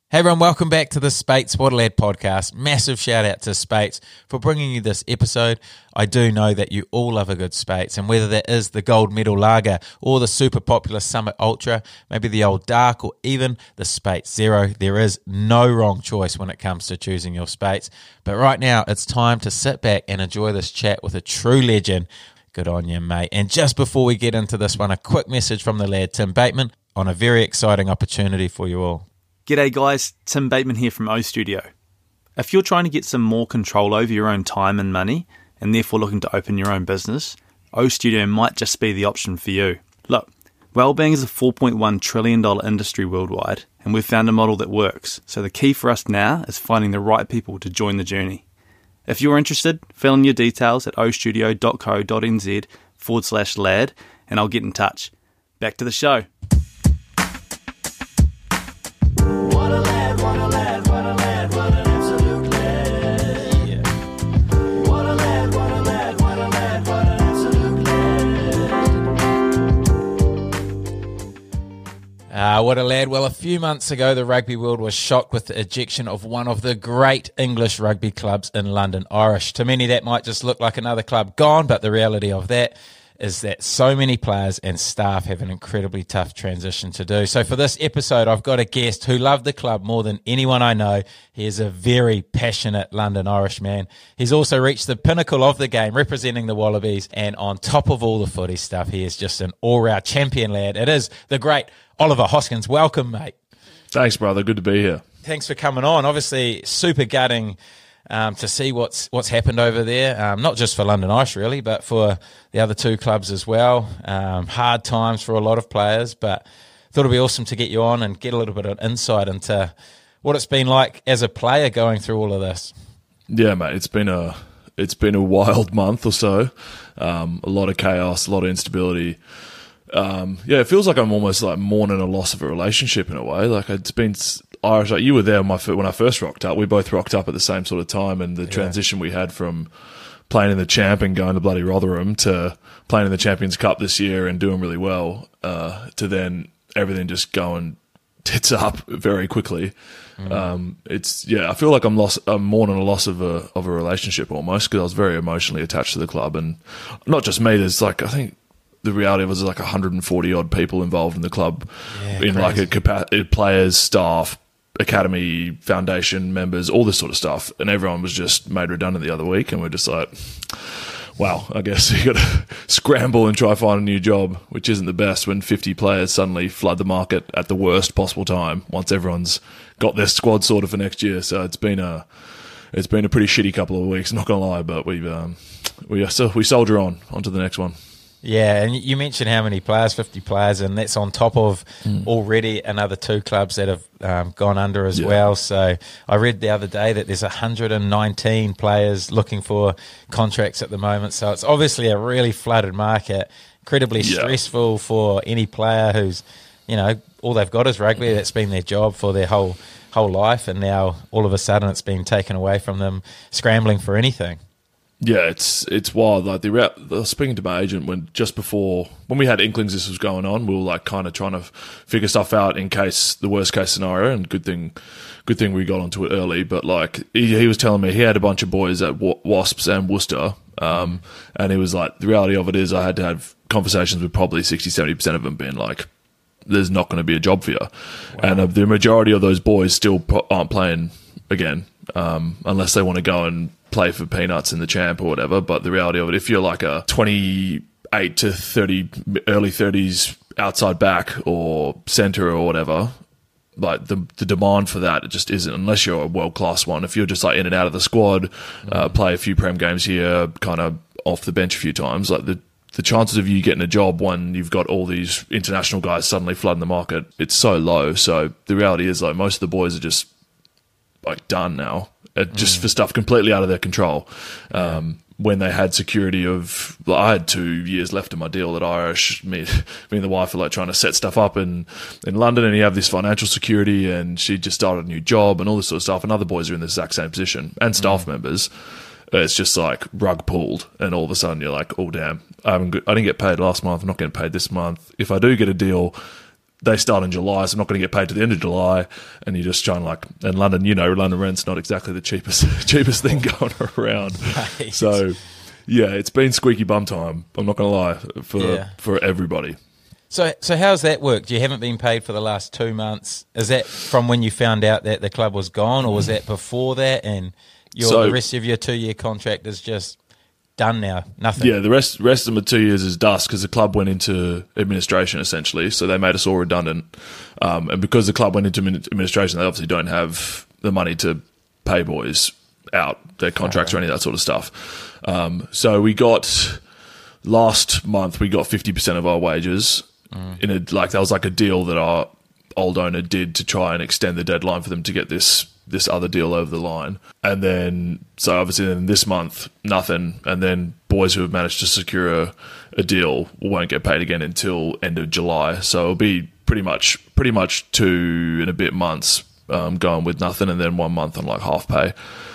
Hey everyone, welcome back to the Spates What a Lad podcast. Massive shout out to Spates for bringing you this episode. I do know that you all love a good Spates, and whether that is the gold medal lager or the super popular Summit Ultra, maybe the old dark or even the Spates Zero, there is no wrong choice when it comes to choosing your Spates. But right now it's time to sit back and enjoy this chat with a true legend. Good on you, mate. And just before we get into this one, a quick message from the lad Tim Bateman on a very exciting opportunity for you all. G'day guys, Tim Bateman here from O Studio. If you're trying to get some more control over your own time and money, and therefore looking to open your own business, O Studio might just be the option for you. Look, wellbeing is a $4.1 trillion industry worldwide, and we've found a model that works, so the key for us now is finding the right people to join the journey. If you're interested, fill in your details at ostudio.co.nz/lad, and I'll get in touch. Back to the show. What a lad. Well, a few months ago, the rugby world was shocked with the ejection of one of the great English rugby clubs in London Irish. To many, that might just look like another club gone, but the reality of that is that so many players and staff have an incredibly tough transition to do. So for this episode, I've got a guest who loved the club more than anyone I know. He is a very passionate London Irish man. He's also reached the pinnacle of the game, representing the Wallabies, and on top of all the footy stuff, he is just an all-round champion lad. It is the great Oliver Hoskins. Welcome, mate. Thanks, brother. Good to be here. Thanks for coming on. Obviously, super gutting to see what's happened over there, not just for London Irish really, but for the other two clubs as well. Hard times for a lot of players, but thought it'd be awesome to get you on and get a little bit of insight into what it's been like as a player going through all of this. Yeah, mate, it's been a wild month or so. A lot of chaos, a lot of instability. It feels like I'm almost like mourning a loss of a relationship in a way. Like it's been Irish. Like you were there when I first rocked up. We both rocked up at the same sort of time, and the transition we had from playing in the Champ and going to bloody Rotherham to playing in the Champions Cup this year and doing really well, to then everything just going tits up very quickly. I feel like I'm mourning a loss of a relationship almost, because I was very emotionally attached to the club, and not just me. There's like, I think the reality of it is like 140 odd people involved in the club, in crazy. Like players, staff, academy, foundation members, all this sort of stuff, and everyone was just made redundant the other week, and we're just like, wow, I guess you got to scramble and try to find a new job, which isn't the best when 50 players suddenly flood the market at the worst possible time once everyone's got their squad sorted for next year. So it's been a pretty shitty couple of weeks, not gonna lie, but we soldier on to the next one. Yeah, and you mentioned how many players, 50 players, and that's on top of already another two clubs that have gone under as well. So I read the other day that there's 119 players looking for contracts at the moment. So it's obviously a really flooded market, incredibly stressful for any player who's, all they've got is rugby. That's been their job for their whole life, and now all of a sudden it's been taken away from them, scrambling for anything. Yeah, it's wild. Like I was speaking to my agent when we had inklings this was going on, we were like kind of trying to figure stuff out in case the worst case scenario. And good thing we got onto it early. But like he was telling me he had a bunch of boys at Wasps and Worcester, and he was like, the reality of it is I had to have conversations with probably 60-70% of them being like, there's not going to be a job for you, and the majority of those boys still aren't playing again, unless they want to go and play for peanuts in the Champ or whatever. But the reality of it, if you're like a 28 to 30, early 30s outside back or centre or whatever, like the demand for that, it just isn't, unless you're a world-class one. If you're just like in and out of the squad, play a few Prem games here, kind of off the bench a few times, like the chances of you getting a job when you've got all these international guys suddenly flooding the market, it's so low. So the reality is like most of the boys are just like done now. Just for stuff completely out of their control. When they had security of, I had 2 years left of my deal at Irish. Me and the wife were like trying to set stuff up in London, and you have this financial security, and she just started a new job and all this sort of stuff. And other boys are in the exact same position, and staff members. It's just like rug pulled, and all of a sudden you're like, oh damn, I didn't get paid last month. I'm not getting paid this month. If I do get a deal, they start in July, so I'm not going to get paid to the end of July, and you're just trying and London, London rent's not exactly the cheapest thing going around. Right. So, yeah, it's been squeaky bum time. I'm not going to lie for everybody. So how's that worked? You haven't been paid for the last 2 months. Is that from when you found out that the club was gone, or was that before that? And the rest of your 2-year contract is just done now, nothing. Yeah, the rest of my 2 years is dust because the club went into administration essentially, so they made us all redundant. And because the club went into administration, they obviously don't have the money to pay boys out their contracts or any of that sort of stuff. So we got last month we got 50% of our wages that was like a deal that our old owner did to try and extend the deadline for them to get this other deal over the line. And then, so obviously then this month, nothing. And then boys who have managed to secure a deal won't get paid again until end of July. So it'll be pretty much 2 and a bit months going with nothing, and then 1 month on like half pay.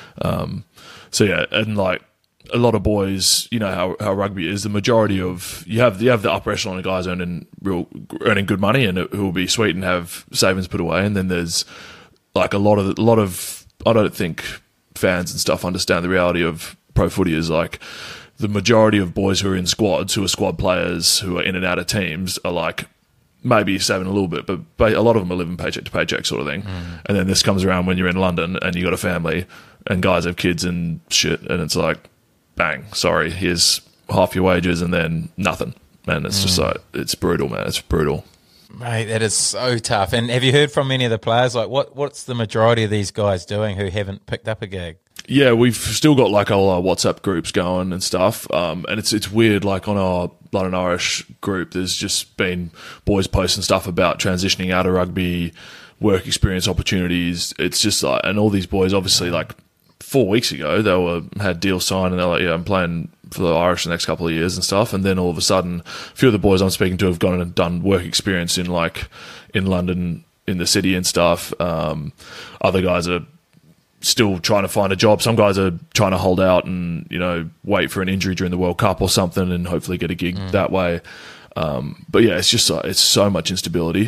So yeah, and like a lot of boys, you know how rugby is. The majority of you have the upper echelon of guys earning good money and who will be sweet and have savings put away, and then there's like a lot of I don't think fans and stuff understand the reality of pro footy is like the majority of boys who are in squads, who are squad players, who are in and out of teams, are like maybe saving a little bit, but a lot of them are living paycheck to paycheck sort of thing. And then this comes around when you're in London and you got a family and guys have kids and shit, and it's like, bang, sorry, here's half your wages and then nothing. And it's just like, it's brutal, man. It's brutal. Mate, that is so tough. And have you heard from any of the players? Like, what's the majority of these guys doing who haven't picked up a gig? Yeah, we've still got like all our WhatsApp groups going and stuff. And it's weird, like on our London Irish group, there's just been boys posting stuff about transitioning out of rugby, work experience opportunities. It's just like, and all these boys obviously like 4 weeks ago, they had deals signed and they're like, yeah, I'm playing for the Irish the next couple of years and stuff. And then all of a sudden, a few of the boys I'm speaking to have gone and done work experience in London, in the city and stuff. Other guys are still trying to find a job. Some guys are trying to hold out and, wait for an injury during the World Cup or something and hopefully get a gig that way. But yeah, it's just, it's so much instability.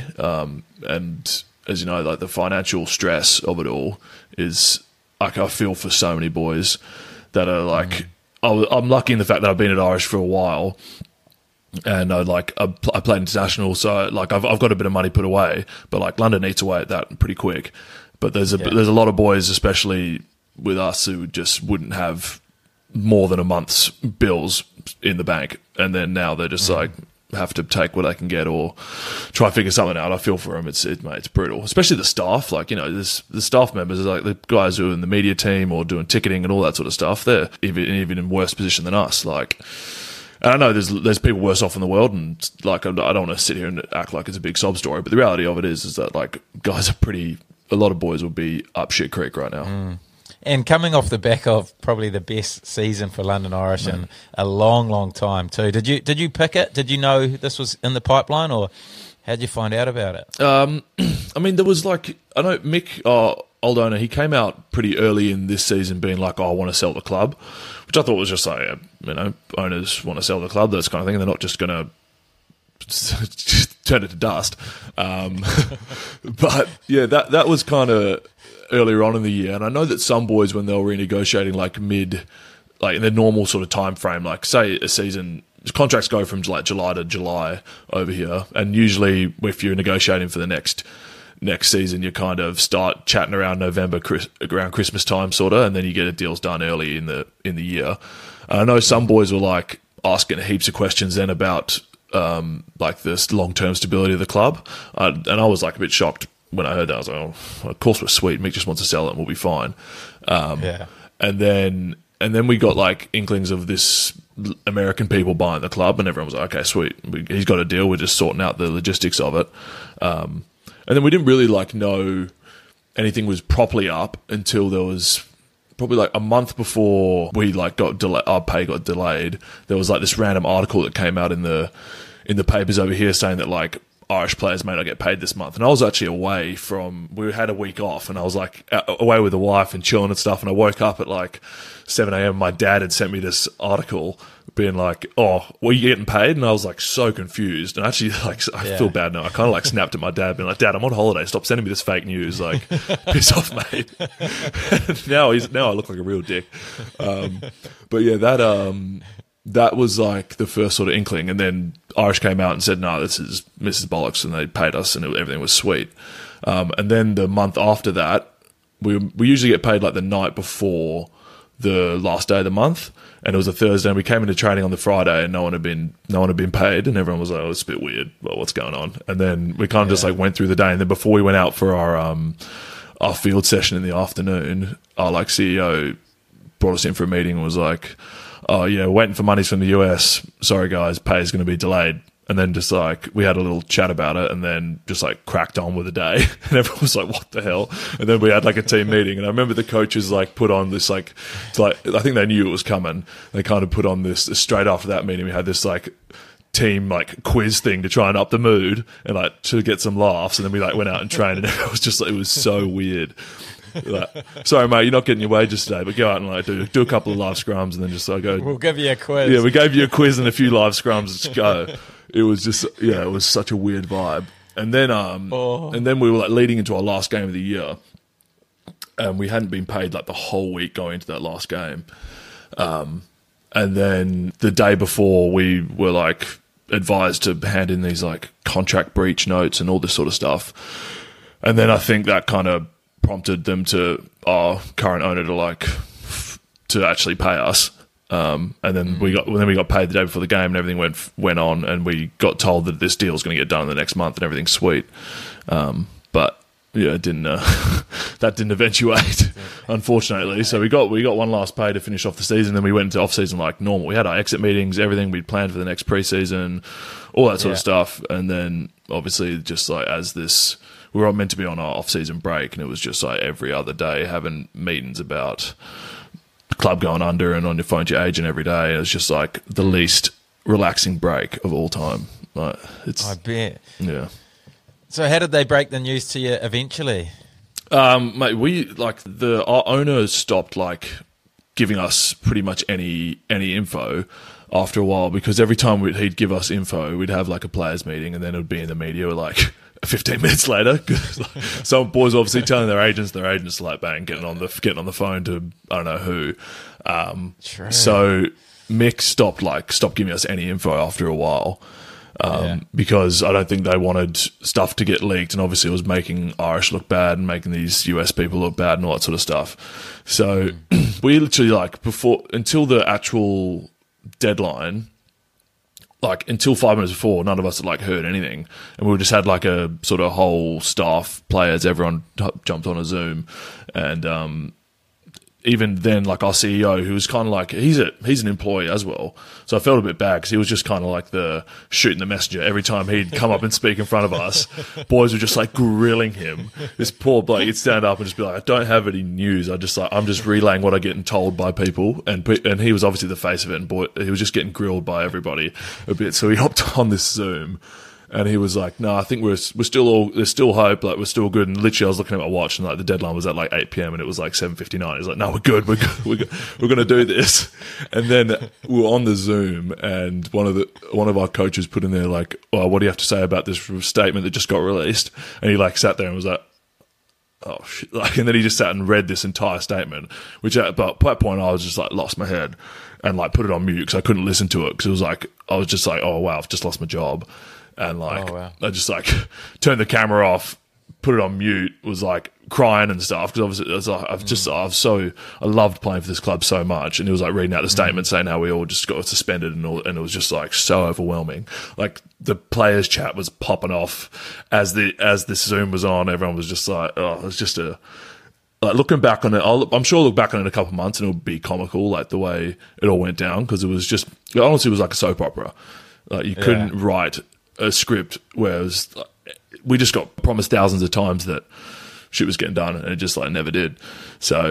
And as you know, like the financial stress of it all is, like, I feel for so many boys that are like, I'm lucky in the fact that I've been at Irish for a while, and I played international, so like I've got a bit of money put away, but like London eats away at that pretty quick. But there's a lot of boys, especially with us, who just wouldn't have more than a month's bills in the bank, and then now they're just like have to take what they can get or try to figure something out. I feel for them. It's brutal, especially the staff. Like, the staff members, like the guys who are in the media team or doing ticketing and all that sort of stuff. They're even in worse position than us. Like, and I know there's people worse off in the world, and like I don't want to sit here and act like it's a big sob story, but the reality of it is that like guys a lot of boys will be up shit creek right now. And coming off the back of probably the best season for London Irish in a long, long time too. Did you pick it? Did you know this was in the pipeline, or how'd you find out about it? I mean, there was like, I know Mick, old owner, he came out pretty early in this season being like, I want to sell the club, which I thought was just like, owners want to sell the club, that kind of thing, and they're not just going to turn it to dust. But yeah, that was kind of earlier on in the year, and I know that some boys, when they were renegotiating like in the normal sort of time frame, like say a season, contracts go from like July to July over here, and usually if you're negotiating for the next season, you kind of start chatting around November, around Christmas time, sort of, and then you get the deals done early in the year. And I know some boys were like asking heaps of questions then about like this long-term stability of the club, and I was like a bit shocked when I heard that. I was like, oh, well, of course we're sweet. Mick just wants to sell it and we'll be fine. And then we got like inklings of this American people buying the club, and everyone was like, okay, sweet. He's got a deal. We're just sorting out the logistics of it. And then we didn't really like know anything was properly up until there was probably like a month before we like our pay got delayed. There was like this random article that came out in the papers over here saying that like Irish players may not get paid this month. And I was actually away we had a week off, and I was like away with the wife and chilling and stuff. And I woke up at like 7 a.m. My dad had sent me this article being like, "Oh, were you getting paid?" And I was like so confused. And actually, like, I feel bad now. I kind of like snapped at my dad, being like, "Dad, I'm on holiday. Stop sending me this fake news. Like, piss off, mate." now I look like a real dick. But yeah, that was like the first sort of inkling. And then Irish came out and said, "No, this is Mrs. Bollocks," and they paid us, and everything was sweet. And then the month after that, we usually get paid like the night before the last day of the month, and it was a Thursday, and we came into training on the Friday, and no one had been paid, and everyone was like, "Oh, it's a bit weird. Well, what's going on?" And then we kind of just like went through the day, and then before we went out for our field session in the afternoon, our like CEO brought us in for a meeting and was like, "Oh yeah, waiting for monies from the US. Sorry guys, pay is going to be delayed." And then just like we had a little chat about it, and then just like cracked on with the day, and everyone was like, "What the hell?" And then we had like a team meeting, and I remember the coaches like put on this like I think they knew it was coming. They kind of put on this straight after that meeting. We had this like team like quiz thing to try and up the mood and like to get some laughs, and then we like went out and trained, and it was just it was so weird. Like, "Sorry, mate, you're not getting your wages today, but go out and like do a couple of live scrums, and then just like go. We'll give you a quiz." Yeah, we gave you a quiz and a few live scrums. Let's go. It was just it was such a weird vibe. And then and then we were like leading into our last game of the year, and we hadn't been paid like the whole week going into that last game. And then the day before, we were like advised to hand in these like contract breach notes and all this sort of stuff. And then I think that kind of prompted them our current owner to actually pay us. And then we got paid the day before the game, and everything went on, and we got told that this deal is going to get done in the next month, and everything's sweet. But yeah, it didn't. That didn't eventuate, unfortunately. So we got one last pay to finish off the season. Then we went into off season like normal. We had our exit meetings, everything we'd planned for the next preseason, all that sort of stuff. And then obviously, just like we were meant to be on our off season break, and it was just like every other day having meetings about the club going under, and on your phone to your agent every day. It was just like the least relaxing break of all time. Like I bet. Yeah. So how did they break the news to you eventually? Mate, our owner stopped like giving us pretty much any info after a while, because every time he'd give us info, we'd have like a players meeting, and then it would be in the media like 15 minutes later. Some boys obviously telling their agents like bang, getting on the phone to I don't know who. So Mick stopped giving us any info after a while. Because I don't think they wanted stuff to get leaked, and obviously it was making Irish look bad and making these US people look bad and all that sort of stuff. So we literally until the actual deadline, like until 5 minutes before, none of us had like heard anything, and we just had like a sort of whole staff, players, everyone jumped on a Zoom, and even then, like our CEO, who was kind of like, he's an employee as well. So I felt a bit bad, because he was just kind of like the shooting the messenger. Every time he'd come up and speak in front of us, boys were just like grilling him. This poor bloke, he'd stand up and just be like, "I don't have any news. I'm just relaying what I'm getting told by people." And he was obviously the face of it, and he was just getting grilled by everybody a bit. So he hopped on this Zoom, and he was like, "No, I think we're still there's still hope. Like, we're still good." And literally, I was looking at my watch, and like the deadline was at like 8 p.m. and it was like 7:59. He's like, "No, we're good. We're going to do this." And then we were on the Zoom, and one of our coaches put in there like, "Oh, what do you have to say about this statement that just got released?" And he like sat there and was like, "Oh shit!" Like, and then he just sat and read this entire statement, which at that point I was just like lost my head and like put it on mute, because I couldn't listen to it, because it was like I was just like, "Oh wow, I've just lost my job." And like, I just like turned the camera off, put it on mute, was like crying and stuff, because obviously I loved playing for this club so much, and he was like reading out the statement saying how we all just got suspended and all, and it was just like so overwhelming. Like the players' chat was popping off as this Zoom was on. Everyone was just like, oh, it was just like looking back on it, I'm sure I'll look back on it in a couple of months and it'll be comical, like the way it all went down, because it honestly was like a soap opera. Like you couldn't write a script, whereas we just got promised thousands of times that shit was getting done, and it just like never did. So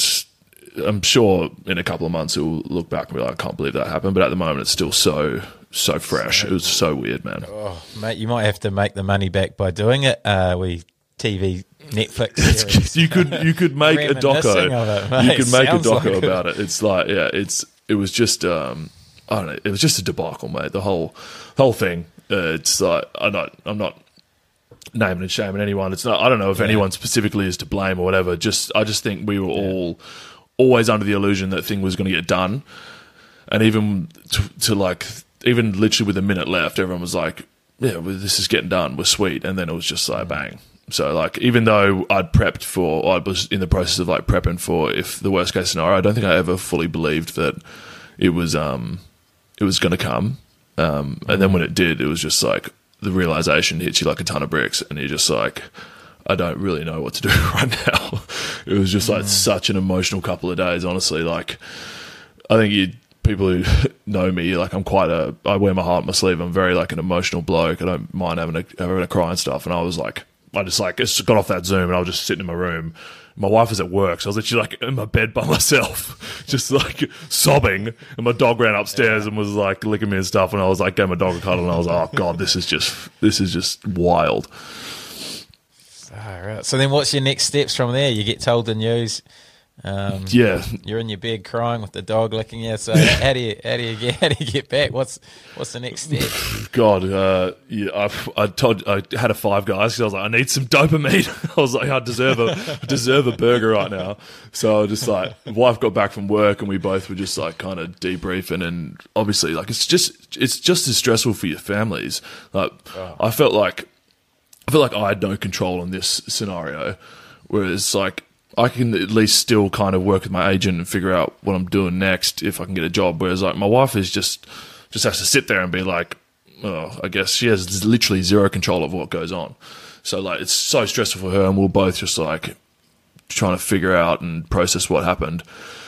I'm sure in a couple of months it will look back and be like, I can't believe that happened. But at the moment, it's still so so fresh. It was so weird, man. Oh, mate, you might have to make the money back by doing it. We TV Netflix series. you could make a doco. You could make a doco about it. It's like, yeah, it was just I don't know. It was just a debacle, mate. The whole thing. It's like I'm not naming and shaming anyone. It's not. I don't know if anyone specifically is to blame or whatever. I just think we were all always under the illusion that thing was going to get done, and even to like even literally with a minute left, everyone was like, "Yeah, well, this is getting done. We're sweet," and then it was just like bang. So like even though I was in the process of like prepping for if the worst case scenario, I don't think I ever fully believed that it was going to come. And then when it did, it was just like the realization hits you like a ton of bricks, and you're just like, I don't really know what to do right now. It was just like such an emotional couple of days, honestly. Like, I think people who know me, like I wear my heart on my sleeve. I'm very like an emotional bloke. I don't mind having a cry and stuff. And I just got off that Zoom and I was just sitting in my room. My wife was at work, so I was literally like in my bed by myself, just like sobbing. And my dog ran upstairs and was like licking me and stuff. And I was like, gave my dog a cuddle, and I was like, oh God, this is just wild. All right. So then what's your next steps from there? You get told the news. You're in your bed crying with the dog licking you. So how do you get back? What's the next step? God, I had a Five Guys because I was like, I need some dopamine. I was like, I deserve a burger right now. So I just like, wife got back from work and we both were just like kind of debriefing, and obviously like it's just as stressful for your families. Like I felt like I had no control on this scenario, whereas like I can at least still kind of work with my agent and figure out what I'm doing next if I can get a job. Whereas like my wife is just has to sit there and be like, oh, I guess she has literally zero control of what goes on. So like it's so stressful for her, and we're both just like trying to figure out and process what happened.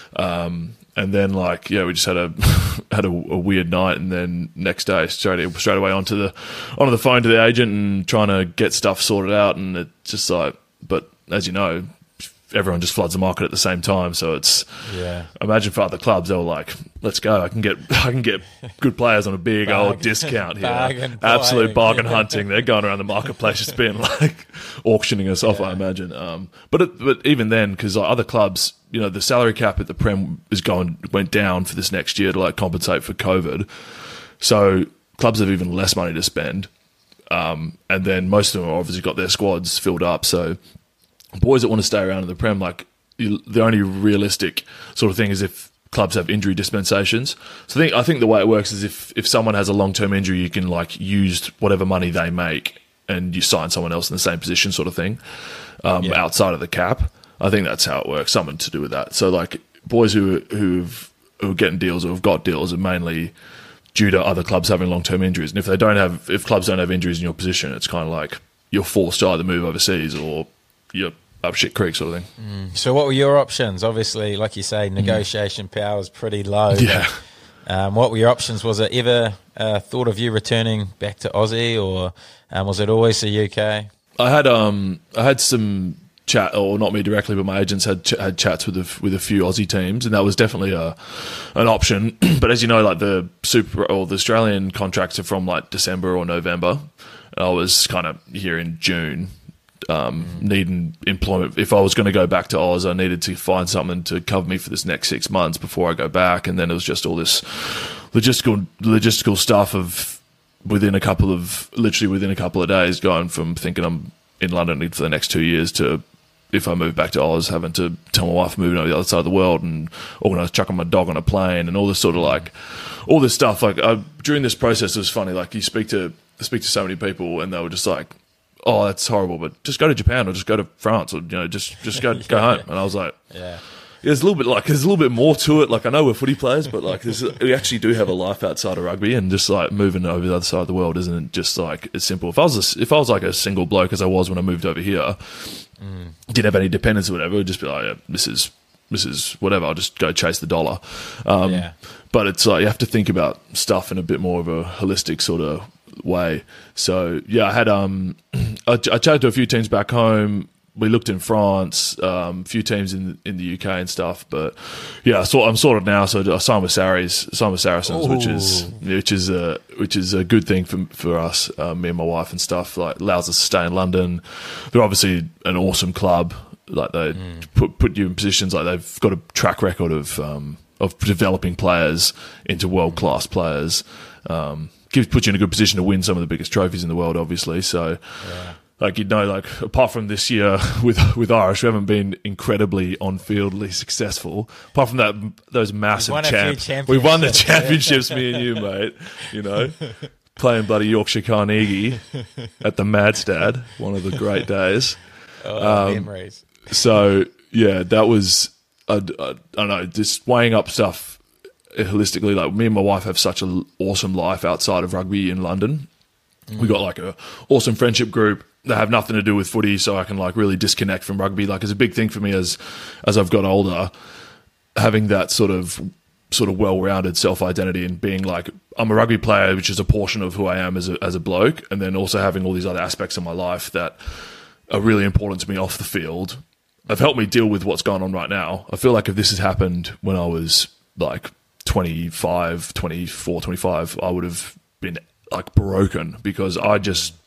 And then like we just had a weird night, and then next day straight away onto the phone to the agent and trying to get stuff sorted out, and it just like, but as you know, everyone just floods the market at the same time. So it's imagine for other clubs, they were like, let's go, I can get good players on a big old discount here. Absolute bargain hunting. They're going around the marketplace just being like auctioning us off, I imagine. But even then, because like other clubs, the salary cap at the Prem went down for this next year to like compensate for COVID. So clubs have even less money to spend. And then most of them have obviously got their squads filled up. So boys that want to stay around in the Prem, like the only realistic sort of thing is if clubs have injury dispensations. So I think the way it works is if someone has a long-term injury, you can like use whatever money they make and you sign someone else in the same position sort of thing, outside of the cap. I think that's how it works, something to do with that. So like boys who are getting deals or have got deals are mainly due to other clubs having long-term injuries. And if clubs don't have injuries in your position, it's kind of like you're forced to either move overseas or you're up shit creek sort of thing. So what were your options? Obviously, like you say, negotiation power is pretty low. Yeah. What were your options? Was it ever thought of you returning back to Aussie, or was it always the UK? I had some chat, or not me directly, but my agents had chats with a few Aussie teams, and that was definitely an option. But as you know, like the Australian contracts are from like December or November. I was kind of here in June. Needing employment. If I was going to go back to Oz, I needed to find something to cover me for this next 6 months before I go back. And then it was just all this logistical stuff of within a couple of days, going from thinking I'm in London for the next 2 years to, if I move back to Oz, having to tell my wife I'm moving over the other side of the world and organise chucking my dog on a plane and all this sort of like all this stuff. Like during this process, it was funny. Like you speak to so many people, and they were just like, oh, that's horrible, but just go to Japan or just go to France, or just go home. And I was like, there's a little bit more to it. Like I know we're footy players, but like we actually do have a life outside of rugby, and just like moving over the other side of the world isn't just like as simple. If I was like a single bloke as I was when I moved over here, didn't have any dependents or whatever, it would just be like, this is whatever. I'll just go chase the dollar. But it's like you have to think about stuff in a bit more of a holistic sort of way. So yeah, I had I chatted to a few teams back home. we looked in France, a few teams in the UK and stuff. But yeah, so I'm sorted now. So I signed with Saracens, which is a good thing for us, me and my wife and stuff. Like, allows us to stay in London. They're obviously an awesome club. Like, they put you in positions, like they've got a track record of developing players into world class players. Puts you in a good position to win some of the biggest trophies in the world, obviously. So, like, apart from this year with Irish, we haven't been incredibly on-fieldly successful. Apart from those massive championships. We've won the championships, me and you, mate. You know, playing bloody Yorkshire Carnegie at the Madstad, one of the great days. Memories. So, yeah, that was, I don't know, just weighing up stuff holistically. Like, me and my wife have such an awesome life outside of rugby in London. We got like a awesome friendship group that have nothing to do with footy, so I can like really disconnect from rugby. Like, it's a big thing for me as I've got older, having that sort of well-rounded self-identity and being like, I'm a rugby player, which is a portion of who I am as a bloke, and then also having all these other aspects of my life that are really important to me off the field. Have helped me deal with what's going on right now. I feel like if this has happened when I was like 24, 25, I would have been like broken, because I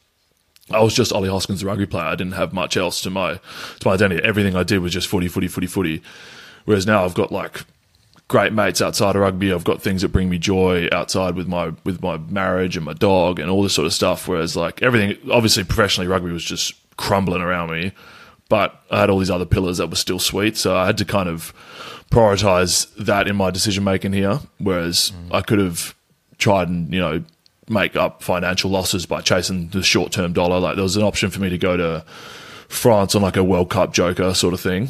was just Ollie Hoskins, the rugby player. I didn't have much else to my identity. Everything I did was just footy. Whereas now I've got like great mates outside of rugby. I've got things that bring me joy outside with my marriage and my dog and all this sort of stuff. Whereas like everything, obviously professionally, rugby was just crumbling around me. But I had all these other pillars that were still sweet, so I had to kind of prioritize that in my decision making here. Whereas I could have tried and, you know, make up financial losses by chasing the short term dollar. Like, there was an option for me to go to France on like a World Cup joker sort of thing,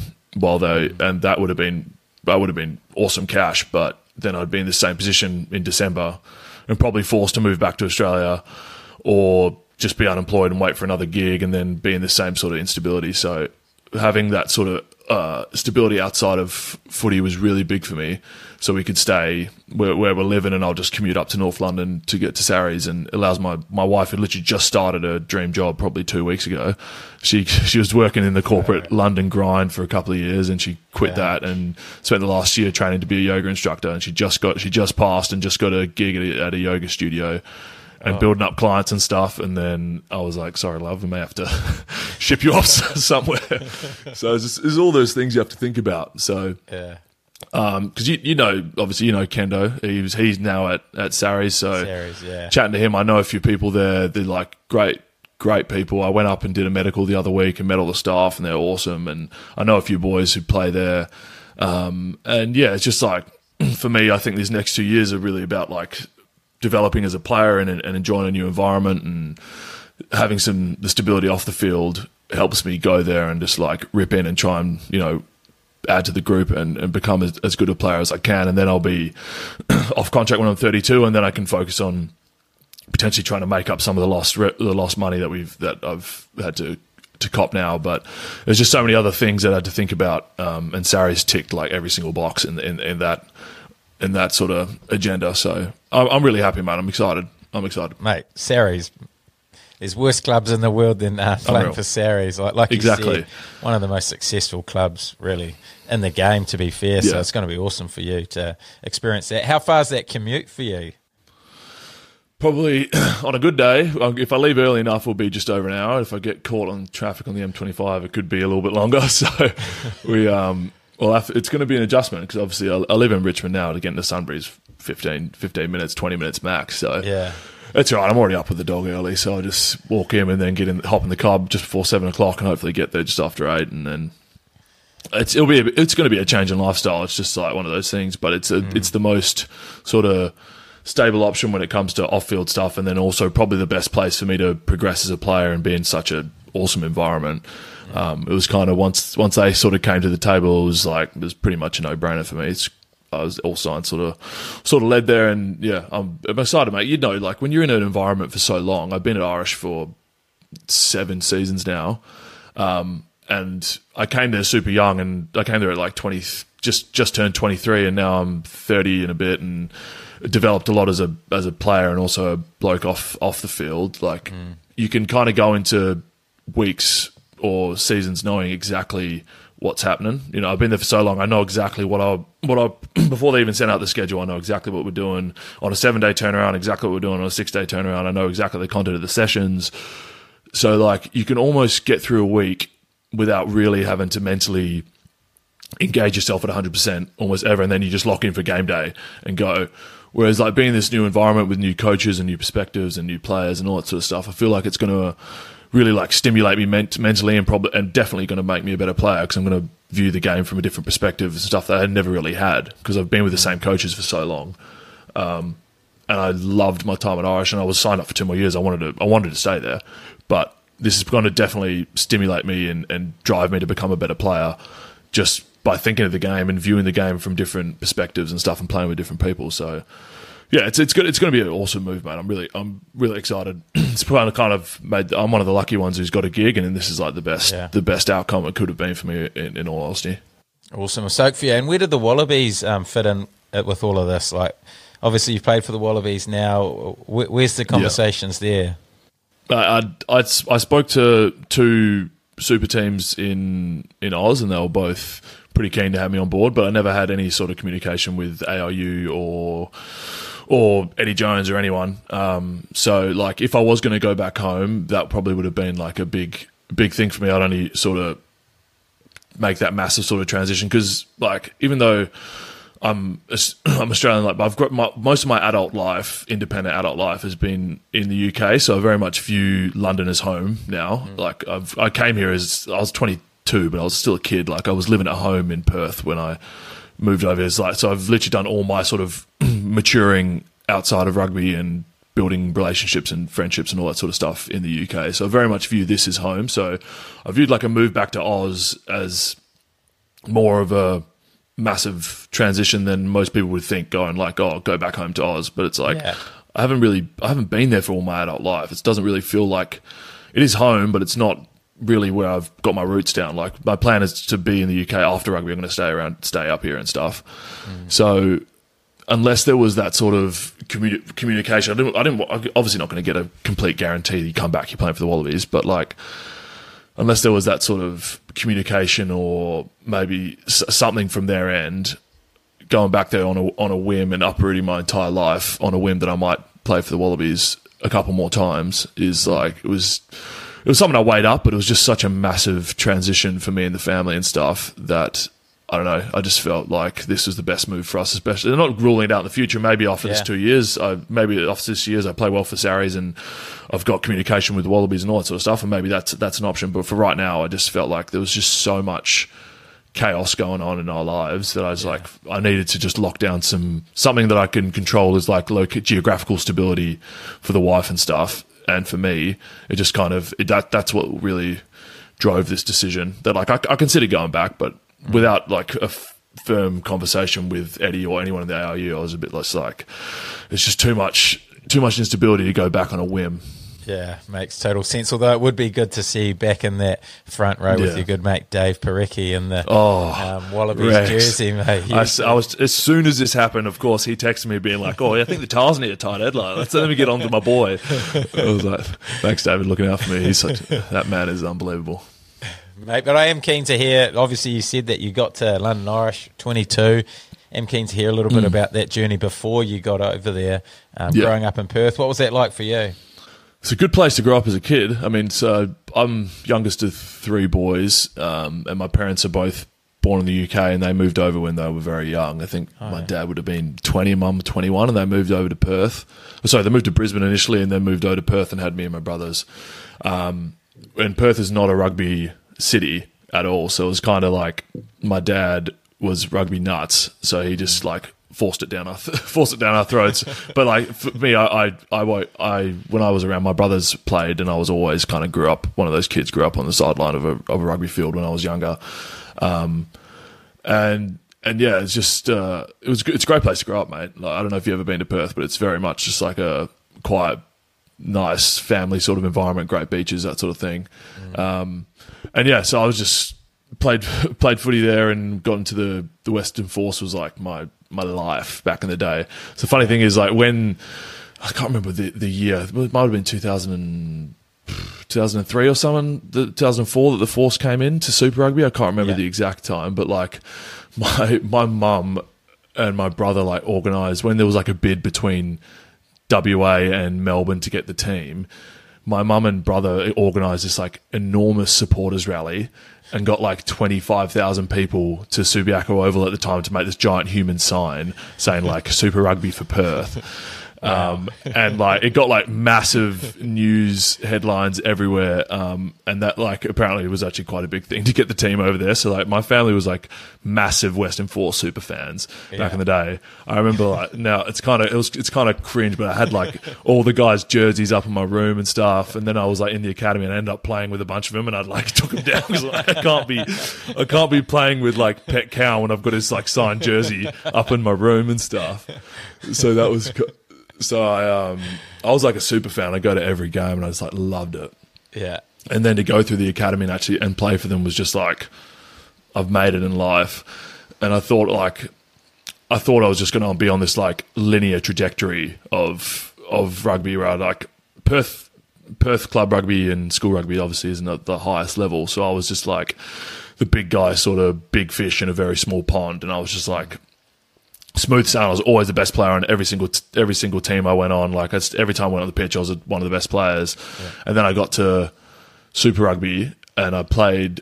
and that would have been awesome cash. But then I'd be in the same position in December and probably forced to move back to Australia, or just be unemployed and wait for another gig and then be in the same sort of instability. So having that sort of stability outside of footy was really big for me, so we could stay where we're living, and I'll just commute up to North London to get to Sarries, and it allows my wife, who literally just started a dream job probably 2 weeks ago. She was working in the corporate London grind for a couple of years, and she quit that and spent the last year training to be a yoga instructor, and she just passed and just got a gig at a yoga studio and building up clients and stuff. And then I was like, sorry, love, we may have to ship you off somewhere. So there's all those things you have to think about. So, because you know, obviously, you know Kendo. He's now at Sarries. So chatting to him, I know a few people there. They're like great people. I went up and did a medical the other week and met all the staff, and they're awesome. And I know a few boys who play there. And yeah, it's just like, for me, I think these next 2 years are really about like developing as a player and enjoying a new environment, and having the stability off the field helps me go there and just like rip in and try and, you know, add to the group and become as good a player as I can. And then I'll be off contract when I'm 32, and then I can focus on potentially trying to make up some of the lost money that I've had to cop now. But there's just so many other things that I had to think about, and Sarries ticked like every single box in that sort of agenda. So I'm really happy, man. I'm excited. Mate, Sarries, there's worse clubs in the world than playing for Sarries. Like exactly. You said, one of the most successful clubs really in the game, to be fair. So it's going to be awesome for you to experience that. How far is that commute for you? Probably on a good day, if I leave early enough, it'll be just over an hour. If I get caught on traffic on the M25, it could be a little bit longer. So it's going to be an adjustment, because obviously I live in Richmond now. To get into Sunbury's 15 minutes, 20 minutes max. So it's all right. I'm already up with the dog early, so I just walk in and then hop in the club just before 7 o'clock, and hopefully get there just after 8. And then it's going to be a change in lifestyle. It's just like one of those things, but it's the most sort of stable option when it comes to off-field stuff, and then also probably the best place for me to progress as a player and be in such an awesome environment. It was kind of once they sort of came to the table, it was pretty much a no-brainer for me. I was all signs sort of led there, and yeah, I'm excited, mate. You know, like when you're in an environment for so long, I've been at Irish for 7 seasons now, and I came there super young, and I came there at like 20, just turned 23, and now I'm 30 and a bit, and developed a lot as a player and also a bloke off the field. Like you can kind of go into weeks or seasons knowing exactly what's happening. You know, I've been there for so long. I know exactly what I before they even sent out the schedule. I know exactly what we're doing on a 7-day turnaround, exactly what we're doing on a 6-day turnaround. I know exactly the content of the sessions. So like you can almost get through a week without really having to mentally engage yourself at 100% almost ever, and then you just lock in for game day and go. Whereas like being in this new environment with new coaches and new perspectives and new players and all that sort of stuff, I feel like it's going to really like stimulate me mentally and definitely going to make me a better player, because I'm going to view the game from a different perspective and stuff that I had never really had because I've been with the same coaches for so long. And I loved my time at Irish, and I was signed up for 2 more years. I wanted to stay there, but this is going to definitely stimulate me and drive me to become a better player just by thinking of the game and viewing the game from different perspectives and stuff and playing with different people. So yeah, it's good. It's going to be an awesome move, mate. I'm really excited. It's kind of made. I'm one of the lucky ones who's got a gig, and this is like the best outcome it could have been for me. In all honesty, awesome. I'm stoked for you. And where did the Wallabies fit in with all of this? Like, obviously you've played for the Wallabies now. Where's the conversations there? I spoke to 2 super teams in Oz, and they were both pretty keen to have me on board, but I never had any sort of communication with AIU or Eddie Jones or anyone. So like if I was going to go back home, that probably would have been like a big thing for me. I'd only sort of make that massive sort of transition, because like even though I'm Australian, like, but I've got most of my independent adult life has been in the UK, so I very much view London as home now. Like I came here as I was 22, but I was still a kid. Like I was living at home in Perth when I moved over here. So I've literally done all my sort of maturing outside of rugby and building relationships and friendships and all that sort of stuff in the UK. So I very much view this as home. So I viewed like a move back to Oz as more of a massive transition than most people would think, going like, oh, go back home to Oz. But it's like, I haven't been there for all my adult life. It doesn't really feel like it is home, but it's not really where I've got my roots down. Like my plan is to be in the UK after rugby. I'm going to stay up here and stuff. So unless there was that sort of communication, I'm obviously not going to get a complete guarantee that you come back, you're playing for the Wallabies, but like, unless there was that sort of communication or maybe something from their end, going back there on a whim and uprooting my entire life on a whim that I might play for the Wallabies a couple more times is like, it was something I weighed up, but it was just such a massive transition for me and the family and stuff that, I don't know, I just felt like this was the best move for us, especially. They're not ruling it out in the future. Maybe after this 2 years, maybe after this years, I play well for Sarries and I've got communication with the Wallabies and all that sort of stuff, and maybe that's an option. But for right now, I just felt like there was just so much chaos going on in our lives that I was like, I needed to just lock down something that I can control, is like geographical stability for the wife and stuff. And for me, it just kind of that's what really drove this decision. That like I considered going back, but without like a firm conversation with Eddie or anyone in the ARU, I was a bit less like, it's just too much instability to go back on a whim. Yeah, makes total sense. Although it would be good to see you back in that front row with your good mate Dave Parecki in the Wallabies jersey, mate. I was, as soon as this happened, of course, he texted me being like, "Oh, I think the towels need a tight headline. Let me get on to my boy." I was like, "Thanks, David, looking out for me." That man is unbelievable, mate. But I am keen to hear. Obviously, you said that you got to London Irish 22. I'm keen to hear a little bit about that journey before you got over there, growing up in Perth. What was that like for you? It's a good place to grow up as a kid. I mean, so I'm youngest of 3 boys, and my parents are both born in the UK, and they moved over when they were very young. I think my dad would have been 20, mum 21, and they moved over to Perth. Sorry, they moved to Brisbane initially, and then moved over to Perth and had me and my brothers. And Perth is not a rugby city at all, so it was kind of like my dad was rugby nuts, so he just like forced it down our throats. But like for me, I when I was around, my brothers played, and I was always kind of one of those kids grew up on the sideline of a rugby field when I was younger. And yeah, it's just it's a great place to grow up, mate. Like, I don't know if you've ever been to Perth, but it's very much just like a quiet, nice family sort of environment, great beaches, that sort of thing. And yeah, so I was just played footy there and got into the Western Force was like my life back in the day. So the funny thing is, like, when I can't remember the year, it might have been 2000 2003 or something, 2004 that the Force came in to Super Rugby. I can't remember the exact time, but like my mum and my brother like organised when there was like a bid between WA and Melbourne to get the team. My mum and brother organised this like enormous supporters rally and got like 25,000 people to Subiaco Oval at the time to make this giant human sign saying like Super Rugby for Perth. And like it got like massive news headlines everywhere, and that like apparently was actually quite a big thing to get the team over there. So like my family was like massive Western Force super fans back in the day. I remember like now it's kind of cringe, but I had like all the guys' jerseys up in my room and stuff, and then I was like in the academy and I ended up playing with a bunch of them, and I'd like took them down because like, I can't be playing with like Pet Cow when I've got his like signed jersey up in my room and stuff. So that was. So I was like a super fan. I go to every game and I just like loved it. Yeah. And then to go through the academy and play for them was just like, I've made it in life. And I thought I was just going to be on this like linear trajectory of rugby where like Perth club rugby and school rugby obviously isn't at the highest level. So I was just like the big guy, sort of big fish in a very small pond. And I was just like, smooth sailing. I was always the best player on every single team I went on. Like every time I went on the pitch, I was one of the best players. Yeah. And then I got to Super Rugby and I played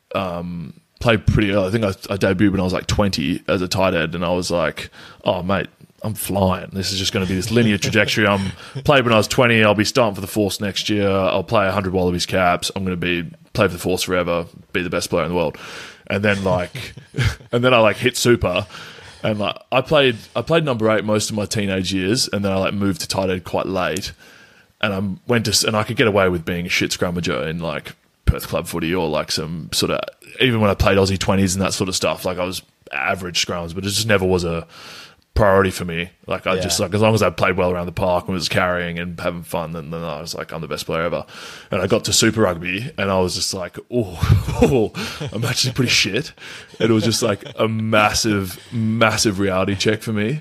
pretty early. I think I debuted when I was like 20 as a tight end, and I was like, "Oh mate, I'm flying. This is just going to be this linear trajectory." I'm played when I was 20. I'll be starting for the Force next year. I'll play 100 Wallabies caps. I'm going to play for the Force forever. Be the best player in the world. And then I like hit Super. And like I played number 8 most of my teenage years, and then I like moved to tight end quite late. And I could get away with being a shit scrummager in like Perth club footy or like some sort of, even when I played Aussie 20s and that sort of stuff. Like I was average scrums, but it just never was a priority for me. Like I just like, as long as I played well around the park and was carrying and having fun, then I was like, I'm the best player ever. And I got to Super Rugby and I was just like, oh, I'm actually pretty shit. And it was just like a massive reality check for me.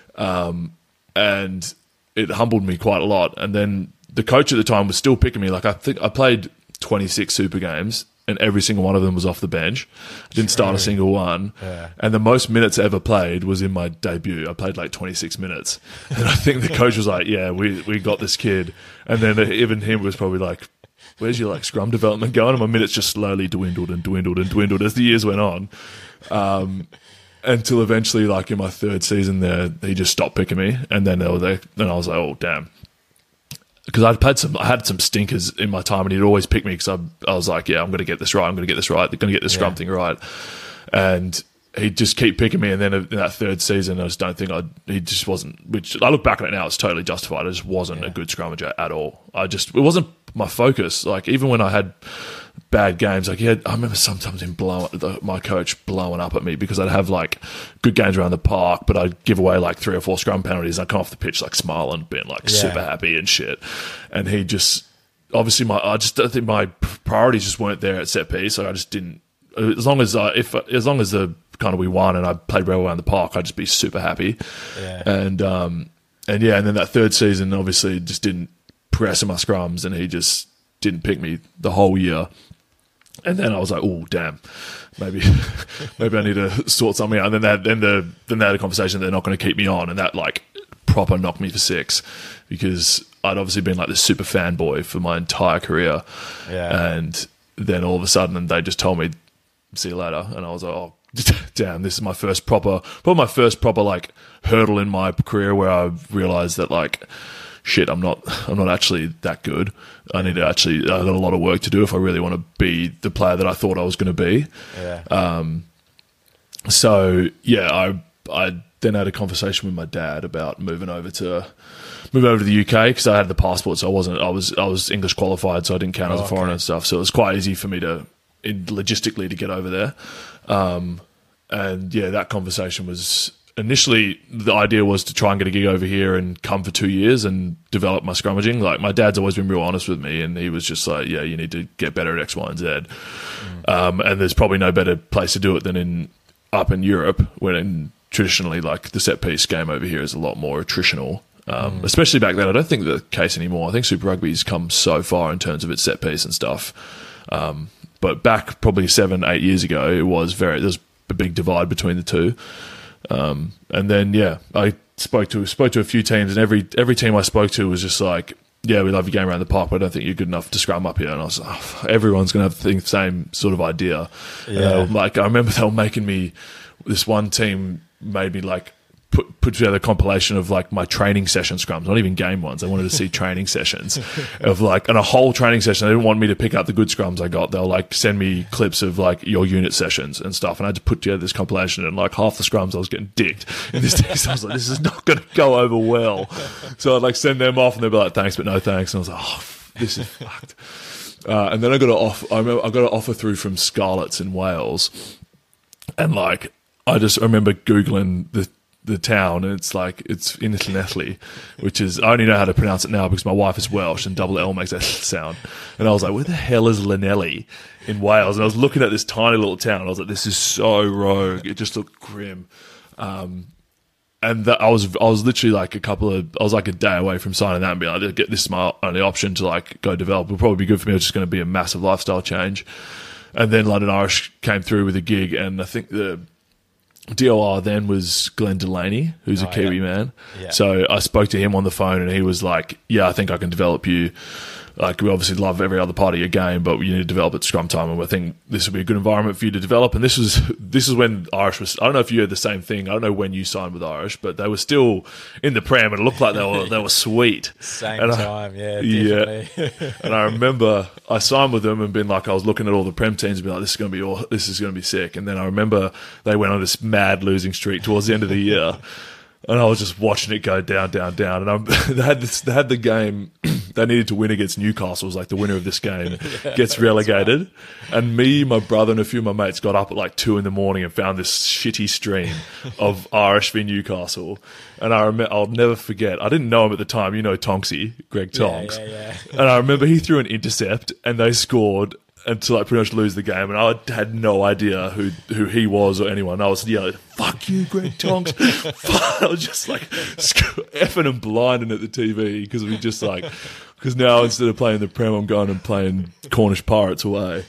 And it humbled me quite a lot. And then the coach at the time was still picking me. Like I think I played 26 Super games, and every single one of them was off the bench. I didn't start a single one. Yeah. And the most minutes I ever played was in my debut. I played like 26 minutes. And I think the coach was like, yeah, we got this kid. And then even him was probably like, where's your like scrum development going? And my minutes just slowly dwindled as the years went on. Until eventually, like in my 3rd season there, he just stopped picking me. And then I was like, oh, damn. Because I had some stinkers in my time, and he'd always pick me because I was like, yeah, I'm going to get this right. They're going to get this scrum thing right. And he'd just keep picking me. And then in that 3rd season, I just don't think he just wasn't, which I look back on it now, it's totally justified. I just wasn't a good scrummager at all. It wasn't my focus. Like even when I had bad games, like I remember sometimes my coach blowing up at me because I'd have like good games around the park, but I'd give away like 3 or 4 scrum penalties. I'd come off the pitch like smiling, being like super happy and shit. And he just obviously I just don't think my priorities just weren't there at set piece. So I just didn't. As long as the kind of we won and I played well around the park, I'd just be super happy. Yeah. And then that 3rd season obviously just didn't progress in my scrums, and he just didn't pick me the whole year. And then I was like, oh damn, maybe I need to sort something out. And then they had a conversation that they're not going to keep me on, and that like proper knocked me for 6 because I'd obviously been like this super fanboy for my entire career. Yeah. And then all of a sudden they just told me, see you later. And I was like, oh damn, this is my first proper like hurdle in my career where I realized that like, shit, I'm not actually that good. I got a lot of work to do if I really want to be the player that I thought I was going to be. Yeah. So yeah, I then had a conversation with my dad about moving over to the UK because I had the passport, so I was English qualified, so I didn't count as a foreigner and stuff. So it was quite easy for me logistically to get over there. And yeah, that conversation was. Initially, the idea was to try and get a gig over here and come for 2 years and develop my scrummaging. Like, my dad's always been real honest with me, and he was just like, yeah, you need to get better at X, Y, and Z. And there's probably no better place to do it than up in Europe, when traditionally, like, the set piece game over here is a lot more attritional. Especially back then. I don't think the case anymore. I think Super Rugby's come so far in terms of its set piece and stuff. But back probably 7-8 years ago, there's a big divide between the two. And then, I spoke to a few teams, and every team I spoke to was just like, yeah, we love your game around the park, but I don't think you're good enough to scrum up here. And I was like, everyone's going to have the same sort of idea. Yeah. I remember they were making me, this one team made me like, put together a compilation of like my training session scrums, not even game ones. They wanted to see training sessions of like, and a whole training session. They didn't want me to pick out the good scrums I got. They'll like send me clips of like your unit sessions and stuff. And I had to put together this compilation, and like half the scrums I was getting dicked in this text. I was like, this is not going to go over well. So I'd like send them off, and they'd be like, thanks, but no thanks. And I was like, oh, this is fucked. And then I got an offer through from Scarlets in Wales. And like, I remember Googling the town, and it's in Llanelli, which is, I only know how to pronounce it now because my wife is Welsh and double L makes that sound. And I was like, where the hell is Llanelli in Wales? And I was looking at this tiny little town, and I was like, this is so rogue. It just looked grim. And I was literally like I was like a day away from signing that and being like, this is my only option to like go develop. It'll probably be good for me. It's just going to be a massive lifestyle change. And then London Irish came through with a gig, and I think the DOR then was Glenn Delaney, who's a Kiwi man. Yeah. So I spoke to him on the phone, and he was like, yeah, I think I can develop you. Like, we obviously love every other part of your game, but you need to develop at scrum time, and I think this would be a good environment for you to develop. And this is when Irish was, I don't know if you heard the same thing. I don't know when you signed with Irish, but they were still in the Prem, and it looked like they were sweet. Time, definitely. Yeah. And I remember I signed with them and been like, I was looking at all the Prem teams and be like, this is going to be sick. And then I remember they went on this mad losing streak towards the end of the year. And I was just watching it go down, down, down. And they had the game. They needed to win against Newcastle. It was like, the winner of this game gets relegated. Right. And me, my brother, and a few of my mates got up at like 2 a.m. and found this shitty stream of Irish v Newcastle. And I'll never forget. I didn't know him at the time. You know Tonksy, Greg Tonks. Yeah. And I remember he threw an intercept, and they scored, and to like pretty much lose the game, and I had no idea who he was or anyone. I was yelling, "Fuck you, Greg Tonks!" I was just like effing and blinding at the TV because we just like, because now instead of playing the Prem, I'm going and playing Cornish Pirates away.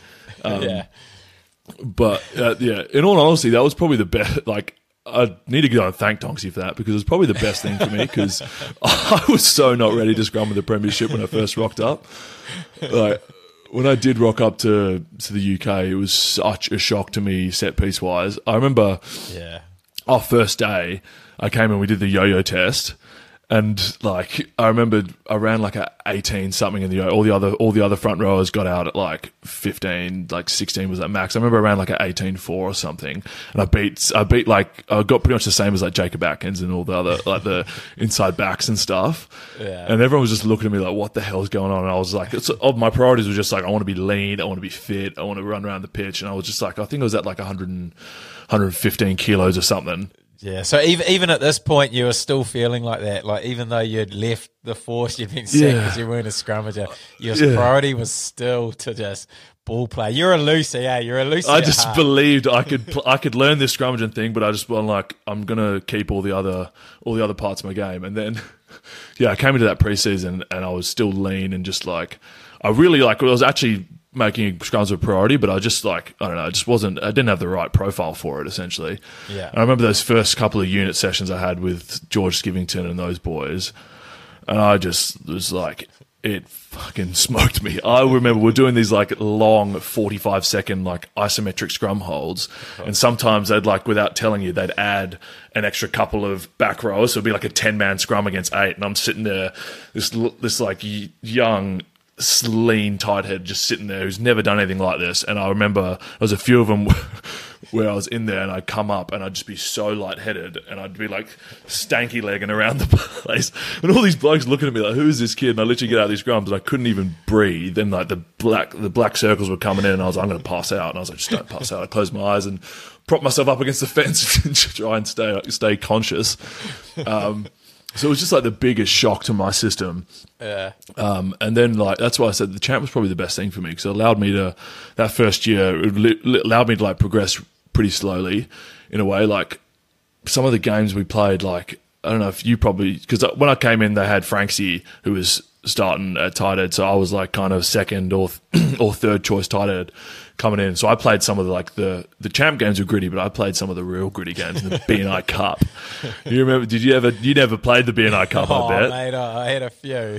But in all honesty, that was probably the best. Like, I need to go and thank Tonksy for that, because it was probably the best thing for me, because I was so not ready to scrum with the Premiership when I first rocked up. Like, when I did rock up to the UK, it was such a shock to me set piece wise. I remember our first day, I came and we did the yo-yo test, and like I remember I ran like a 18 something in the yo. All the other front rowers got out at like 15, like 16 was at max. I remember I ran like a 18.4 or something, and I beat like I got pretty much the same as like Jacob Atkins and all the other like the inside backs and stuff. Yeah. And everyone was just looking at me like, what the hell's going on? And I was like, my priorities were just like, I want to be lean, I want to be fit, I want to run around the pitch, and I was just like, I think I was at like 115 kilos or something. Yeah, so even at this point, you were still feeling like that. Like, even though you'd left the force, you'd been sick because you weren't a scrummager, your priority was still to just ball play. You're a loosey, You're a loosey. I just believed I could learn this scrummaging thing, but I just was like, I'm gonna keep all the other parts of my game. And then, I came into that preseason and I was still lean and just like, I was actually making scrums a priority, but I just like, I don't know, I didn't have the right profile for it, essentially. Yeah. And I remember those first couple of unit sessions I had with George Skivington and those boys, and I just was like, it fucking smoked me. I remember we're doing these like long 45-second like isometric scrum holds, and sometimes they'd like, without telling you, they'd add an extra couple of back rows, so it'd be like a 10-man scrum against 8, and I'm sitting there, this like young, lean tight head just sitting there who's never done anything like this. And I remember there was a few of them where I was in there and I'd come up and I'd just be so lightheaded and I'd be like stanky legging around the place, and all these blokes looking at me like, who's this kid? And I literally get out of these scrums and I couldn't even breathe, and like the black circles were coming in, and I was like, I'm going to pass out, and I was like, just don't pass out. I closed my eyes and propped myself up against the fence and try and stay conscious. So it was just like the biggest shock to my system. Yeah. And then like, that's why I said the champ was probably the best thing for me, because it allowed me to, that first year, it allowed me to like progress pretty slowly in a way. Like some of the games we played, like I don't know if you probably, because when I came in, they had Franksy, who was starting at tight end, so I was like kind of second or third choice tight end coming in. So I played some of the champ games were gritty, but I played some of the real gritty games in the BNI Cup. You remember? You never played the BNI Cup? I bet. Mate, I had a few.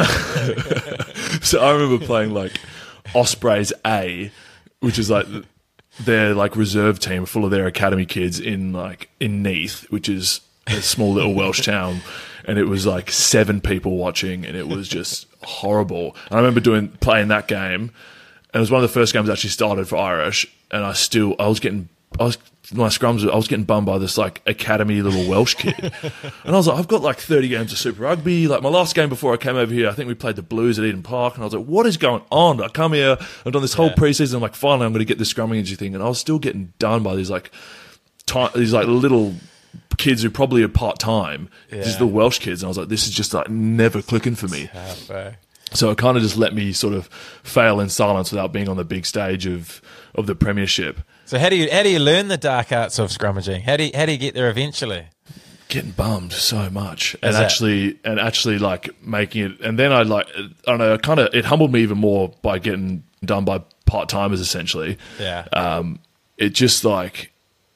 So I remember playing like Ospreys A, which is like their like reserve team full of their academy kids in Neath, which is a small little Welsh town. And it was like 7 people watching, and it was just horrible. And I remember playing that game, and it was one of the first games I actually started for Irish, and I was getting bummed by this like academy little Welsh kid. And I was like, I've got like 30 games of Super Rugby. Like my last game before I came over here, I think we played the Blues at Eden Park, and I was like, what is going on? I come here, I've done this whole preseason, I'm like, finally I'm going to get this scrumming injury thing, and I was still getting done by these little kids who probably are part-time. Just the Welsh kids, and I was like, this is just like never clicking for me. So it kind of just let me sort of fail in silence without being on the big stage of the premiership. So how do you learn the dark arts of scrummaging? How do you get there eventually? Getting bummed so much, and actually like making it, and then I don't know, it humbled me even more by getting done by part-timers essentially. It just like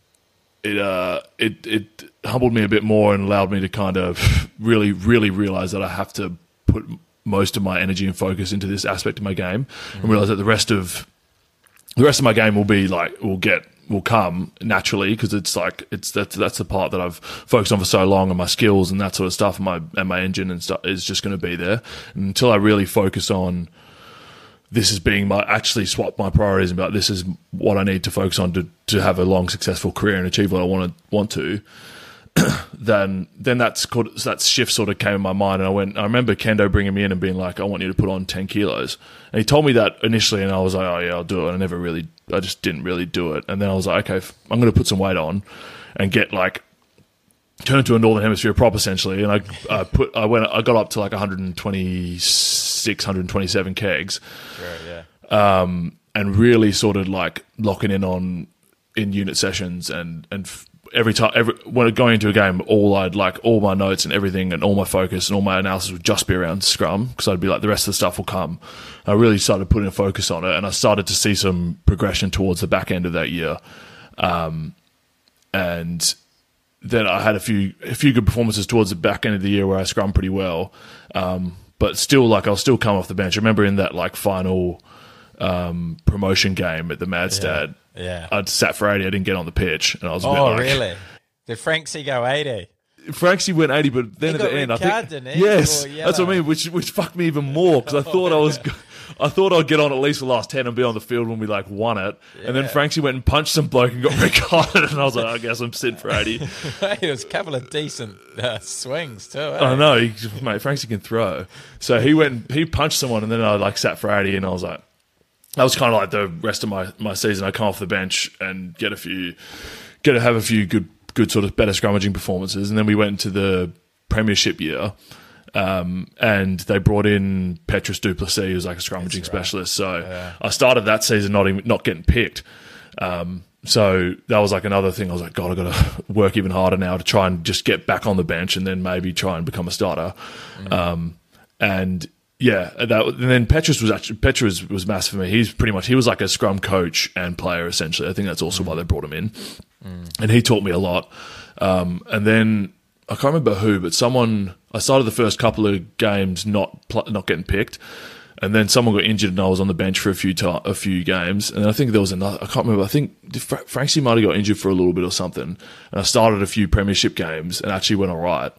it humbled me a bit more and allowed me to kind of really, really realize that I have to put most of my energy and focus into this aspect of my game, and realize that the rest of my game will come naturally, because it's like that's the part that I've focused on for so long, and my skills and that sort of stuff, and my engine and stuff is just going to be there. And until I really focus on this as being actually swap my priorities about this is what I need to focus on to have a long, successful career and achieve what I want to, then that shift sort of came in my mind. And I remember Kendo bringing me in and being like, I want you to put on 10 kilos. And he told me that initially, and I was like, oh yeah, I'll do it. And I just didn't really do it. And then I was like, okay, I'm going to put some weight on and turn into a Northern Hemisphere prop essentially. And I got up to like 126, 127 kegs. Sure, yeah. And really sort of like locking in unit sessions and when going into a game, all my notes and everything and all my focus and all my analysis would just be around scrum, because I'd be like, the rest of the stuff will come. I really started putting a focus on it, and I started to see some progression towards the back end of that year. And then I had a few good performances towards the back end of the year where I scrummed pretty well. But still, I'll still come off the bench. I remember in that final promotion game at the Madstad, I'd sat for 80. I didn't get on the pitch, and I was a bit like, really? Did Franksy go 80? Franksy went 80, but then at the end, I think, didn't he? yes, that's what I mean. Which fucked me even more, because I thought I'd get on at least the last 10 and be on the field when we won it. Yeah. And then Franksy went and punched some bloke and got red carded, and I was like, I guess I'm sitting for 80. It was a couple of decent swings too. I know, mate. Franksy can throw, so he punched someone, and then I sat for 80, and I was like. That was kind of like the rest of my season. I come off the bench and get to have a few good sort of better scrummaging performances, and then we went into the premiership year, and they brought in Petrus Duplessis, who's like a scrummaging specialist. So I started that season not getting picked. So that was like another thing. I was like, God, I've got to work even harder now to try and just get back on the bench, and then maybe try and become a starter. And then Petrus was massive for me. He was like a scrum coach and player essentially. I think that's also why they brought him in, and he taught me a lot. And then I can't remember who, but I started the first couple of games not getting picked, and then someone got injured, and I was on the bench for a few games. And I think there was another. I can't remember. I think Franksy might have got injured for a little bit or something. And I started a few premiership games and actually went all right.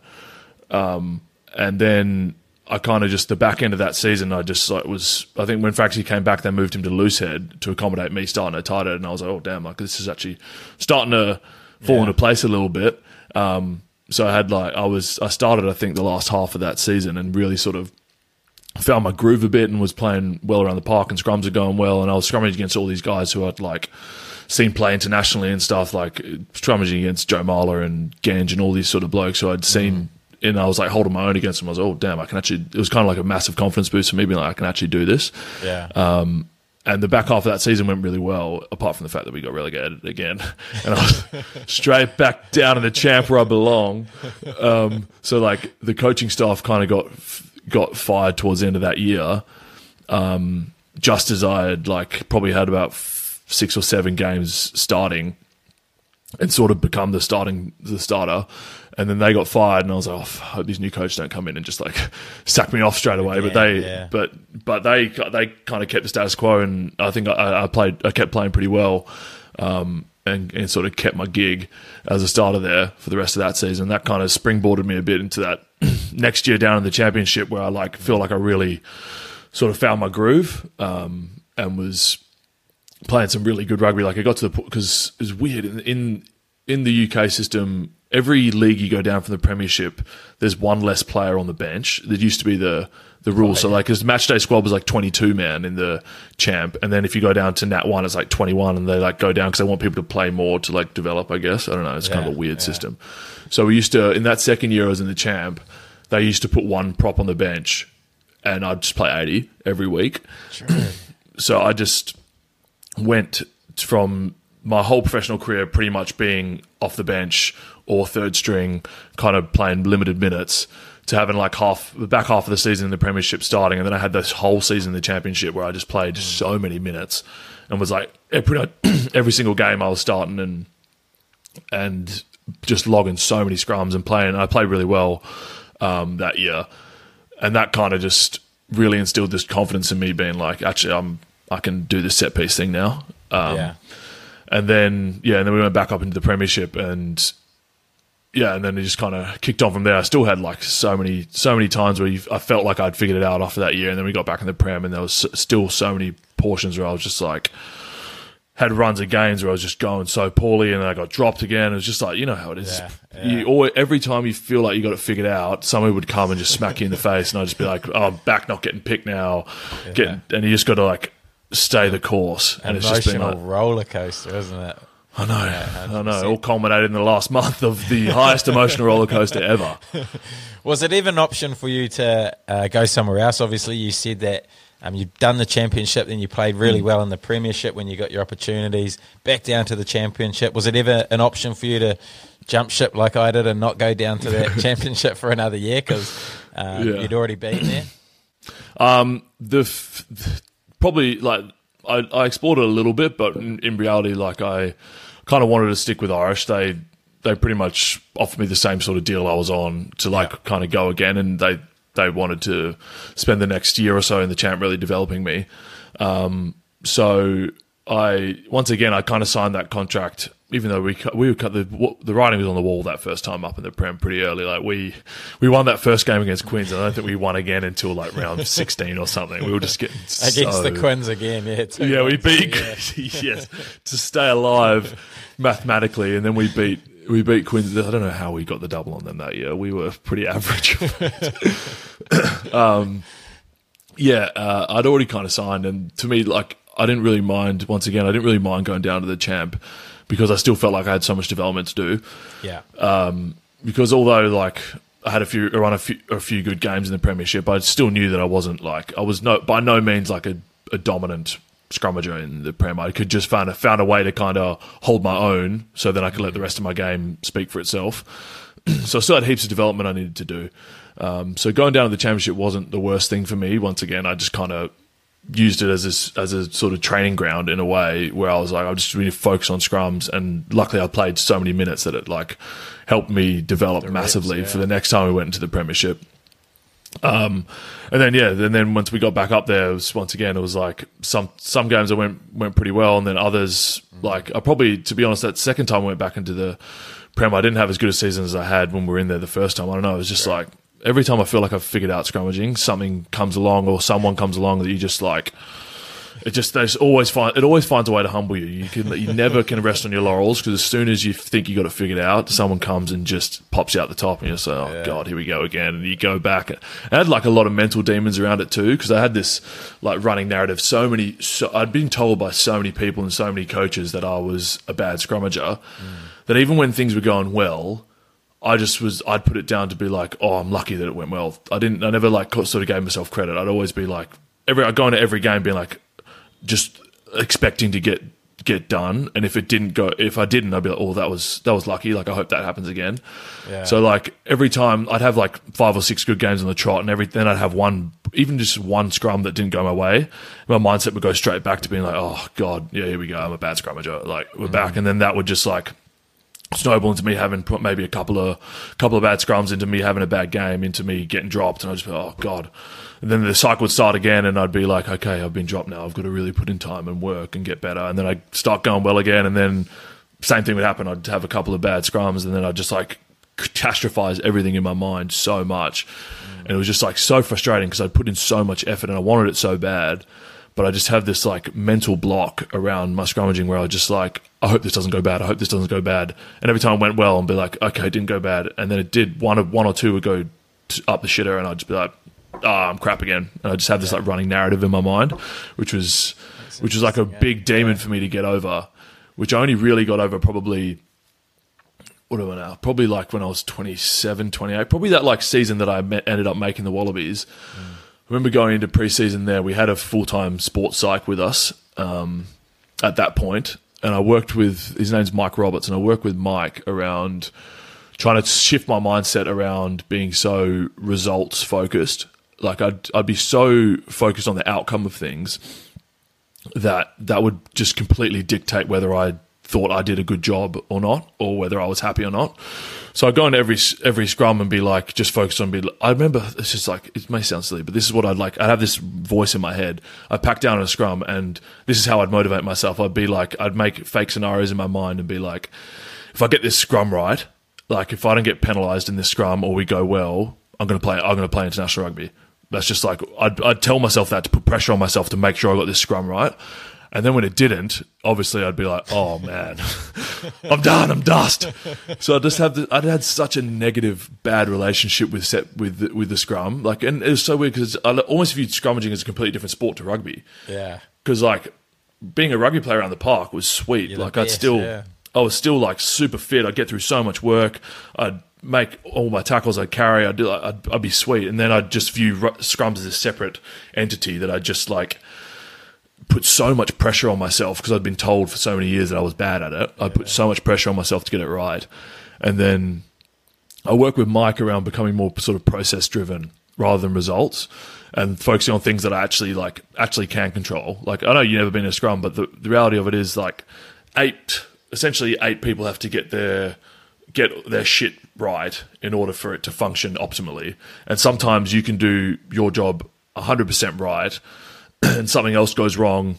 And then. I kind of just, the back end of that season, I think when Franksy came back, they moved him to loosehead to accommodate me starting at tight end, and I was like, oh damn, this is actually starting to fall into place a little bit. So I started, I think, the last half of that season and really sort of found my groove a bit and was playing well around the park, and scrums are going well, and I was scrummaging against all these guys who I'd seen play internationally and stuff, like scrummaging against Joe Marler and Gange and all these sort of blokes who I'd seen. And I was holding my own against them. I was like, oh damn, it was kind of like a massive confidence boost for me, being like, I can actually do this. Yeah. And the back half of that season went really well, apart from the fact that we got relegated again. And I was straight back down in the champ where I belong. So, like, the coaching staff kind of got fired towards the end of that year, just as I had, like, probably had about 6 or 7 games starting and sort of become the starter. And then they got fired, and I was like, I hope these new coaches don't come in and just like sack me off straight away. But they kind of kept the status quo, and I think I kept playing pretty well, and sort of kept my gig as a starter there for the rest of that season. That kind of springboarded me a bit into that next year down in the championship, where I feel like I really sort of found my groove, and was playing some really good rugby. Like, I got to the point, because it was weird in the UK system. Every league you go down from the Premiership, there's one less player on the bench. That used to be the rule. So, like, because matchday squad was like 22 man in the champ, and then if you go down to Nat 1, it's like 21, and they like go down because they want people to play more to like develop, I guess. I don't know. It's kind of a weird system. So we used to, in that second year I was in the champ, they used to put one prop on the bench, and I'd just play 80 every week. Sure. So I just went from my whole professional career pretty much being off the bench or third string, kind of playing limited minutes, to having like the back half of the season in the Premiership starting, and then I had this whole season in the Championship where I just played so many minutes and was like pretty much every single game I was starting and just logging so many scrums and playing. I played really well that year, and that kind of just really instilled this confidence in me, being like, actually, I can do this set piece thing now. And then we went back up into the Premiership, and then it just kind of kicked on from there. I still had like so many times where I felt like I'd figured it out after that year, and then we got back in the Prem, and there was still so many portions where I was just like, had runs of games where I was just going so poorly, and then I got dropped again. It was just like, you know how it is. Every time you feel like you got it figured out, someone would come and just smack you in the face, and I'd just be like, oh, I'm back, not getting picked now. And you just got to like stay the course. And it's just been like roller coaster, isn't it? I know. It all culminated in the last month of the highest emotional roller coaster ever. Was it even an option for you to go somewhere else? Obviously, you said that you've done the Championship, then you played really well in the Premiership when you got your opportunities, back down to the Championship. Was it ever an option for you to jump ship like I did and not go down to that Championship for another year because you'd already been there? Probably, like, I explored it a little bit, but in reality, like, I kind of wanted to stick with Irish. They pretty much offered me the same sort of deal I was on to kind of go again, and they wanted to spend the next year or so in the champ really developing me. So I kind of signed that contract, even though we cut the writing was on the wall that first time up in the Prem pretty early. Like, we won that first game against Quins, and I don't think we won again until like round 16 or something. We were just getting against the Quins again. We beat yes, to stay alive mathematically, and then we beat Quins. I don't know how we got the double on them that year. We were pretty average. I'd already kind of signed, and to me, like, I didn't really mind. Once again, I didn't really mind going down to the champ, because I still felt like I had so much development to do. Yeah. Because although, like, I had a few good games in the Premiership, I still knew that I wasn't like, I was by no means like a dominant scrummager in the Prem. I could just found a way to kind of hold my own, so then I could let the rest of my game speak for itself. So I still had heaps of development I needed to do. So going down to the Championship wasn't the worst thing for me. Once again, I just kind of used it as a sort of training ground in a way, where I was like, I'm just really focused on scrums, and luckily I played so many minutes that it like helped me develop massively for the next time we went into the Premiership. And then once we got back up there, it was like some games that went pretty well, and then others, like, I probably, to be honest, that second time I went back into the Prem, I didn't have as good a season as I had when we were in there the first time. I don't know, it was just like, every time I feel like I've figured out scrummaging, something comes along or someone comes along that you just like. It always finds a way to humble you. You never can rest on your laurels, because as soon as you think you got it figured out, someone comes and just pops you out the top, and you're just like, oh God, here we go again. And you go back. I had like a lot of mental demons around it too, because I had this like running narrative. I'd been told by so many people and so many coaches that I was a bad scrummager, that even when things were going well, I'd put it down to be like, oh, I'm lucky that it went well. I never like sort of gave myself credit. I'd always be like, I'd go into every game being like, just expecting to get done, and if I didn't, I'd be like, oh, that was lucky. Like, I hope that happens again. Yeah. So like every time I'd have like 5 or 6 good games on the trot, and then I'd have even just one scrum that didn't go my way. My mindset would go straight back to being like, oh god, yeah, here we go. I'm a bad scrummager. Like, we're back, and then that would just like snowball into me having put maybe a couple of bad scrums, into me having a bad game, into me getting dropped, and I'd just be like, oh god. And then the cycle would start again, and I'd be like, okay, I've been dropped now. I've got to really put in time and work and get better. And then I'd start going well again, and then same thing would happen. I'd have a couple of bad scrums, and then I'd just like catastrophize everything in my mind so much. And it was just like so frustrating because I'd put in so much effort and I wanted it so bad. But I just have this like mental block around my scrummaging where I just like, I hope this doesn't go bad. I hope this doesn't go bad. And every time it went well, I'd be like, okay, it didn't go bad. And then it did. One or two would go up the shitter, and I'd just be like, I'm crap again. And I just have this like running narrative in my mind, which was like a big demon for me to get over, which I only really got over probably, what am I now? Probably like when I was 27, 28, probably that like season that I ended up making the Wallabies. I remember going into pre-season there, we had a full-time sports psych with us at that point, and I worked with, his name's Mike Roberts, and I worked with Mike around trying to shift my mindset around being so results focused. Like I'd be so focused on the outcome of things that would just completely dictate whether I thought I did a good job or not, or whether I was happy or not. So I'd go into every scrum and be like, just focus on I remember, it's just like, it may sound silly, but this is what I'd have this voice in my head. I'd pack down in a scrum, and this is how I'd motivate myself. I'd be like, I'd make fake scenarios in my mind and be like, if I get this scrum right, like if I don't get penalised in this scrum or we go well, I'm going to play international rugby. That's just like, I'd tell myself that to put pressure on myself to make sure I got this scrum right. And then when it didn't, obviously I'd be like, oh man, I'm done, I'm dust. So I'd had such a negative, bad relationship with the scrum. Like, and it was so weird because I almost viewed scrummaging as a completely different sport to rugby. Yeah. Because like being a rugby player around the park was sweet. Like I was still like super fit. I'd get through so much work. I'd make all my tackles I'd carry. I'd be sweet. And then I'd just view scrums as a separate entity that I just like put so much pressure on myself because I'd been told for so many years that I was bad at it. I put so much pressure on myself to get it right. And then I work with Mike around becoming more sort of process driven rather than results, and focusing on things that I actually can control. Like, I know you've never been in a scrum, but the reality of it is like essentially eight people have to get their shit right in order for it to function optimally. And sometimes you can do your job 100% right and something else goes wrong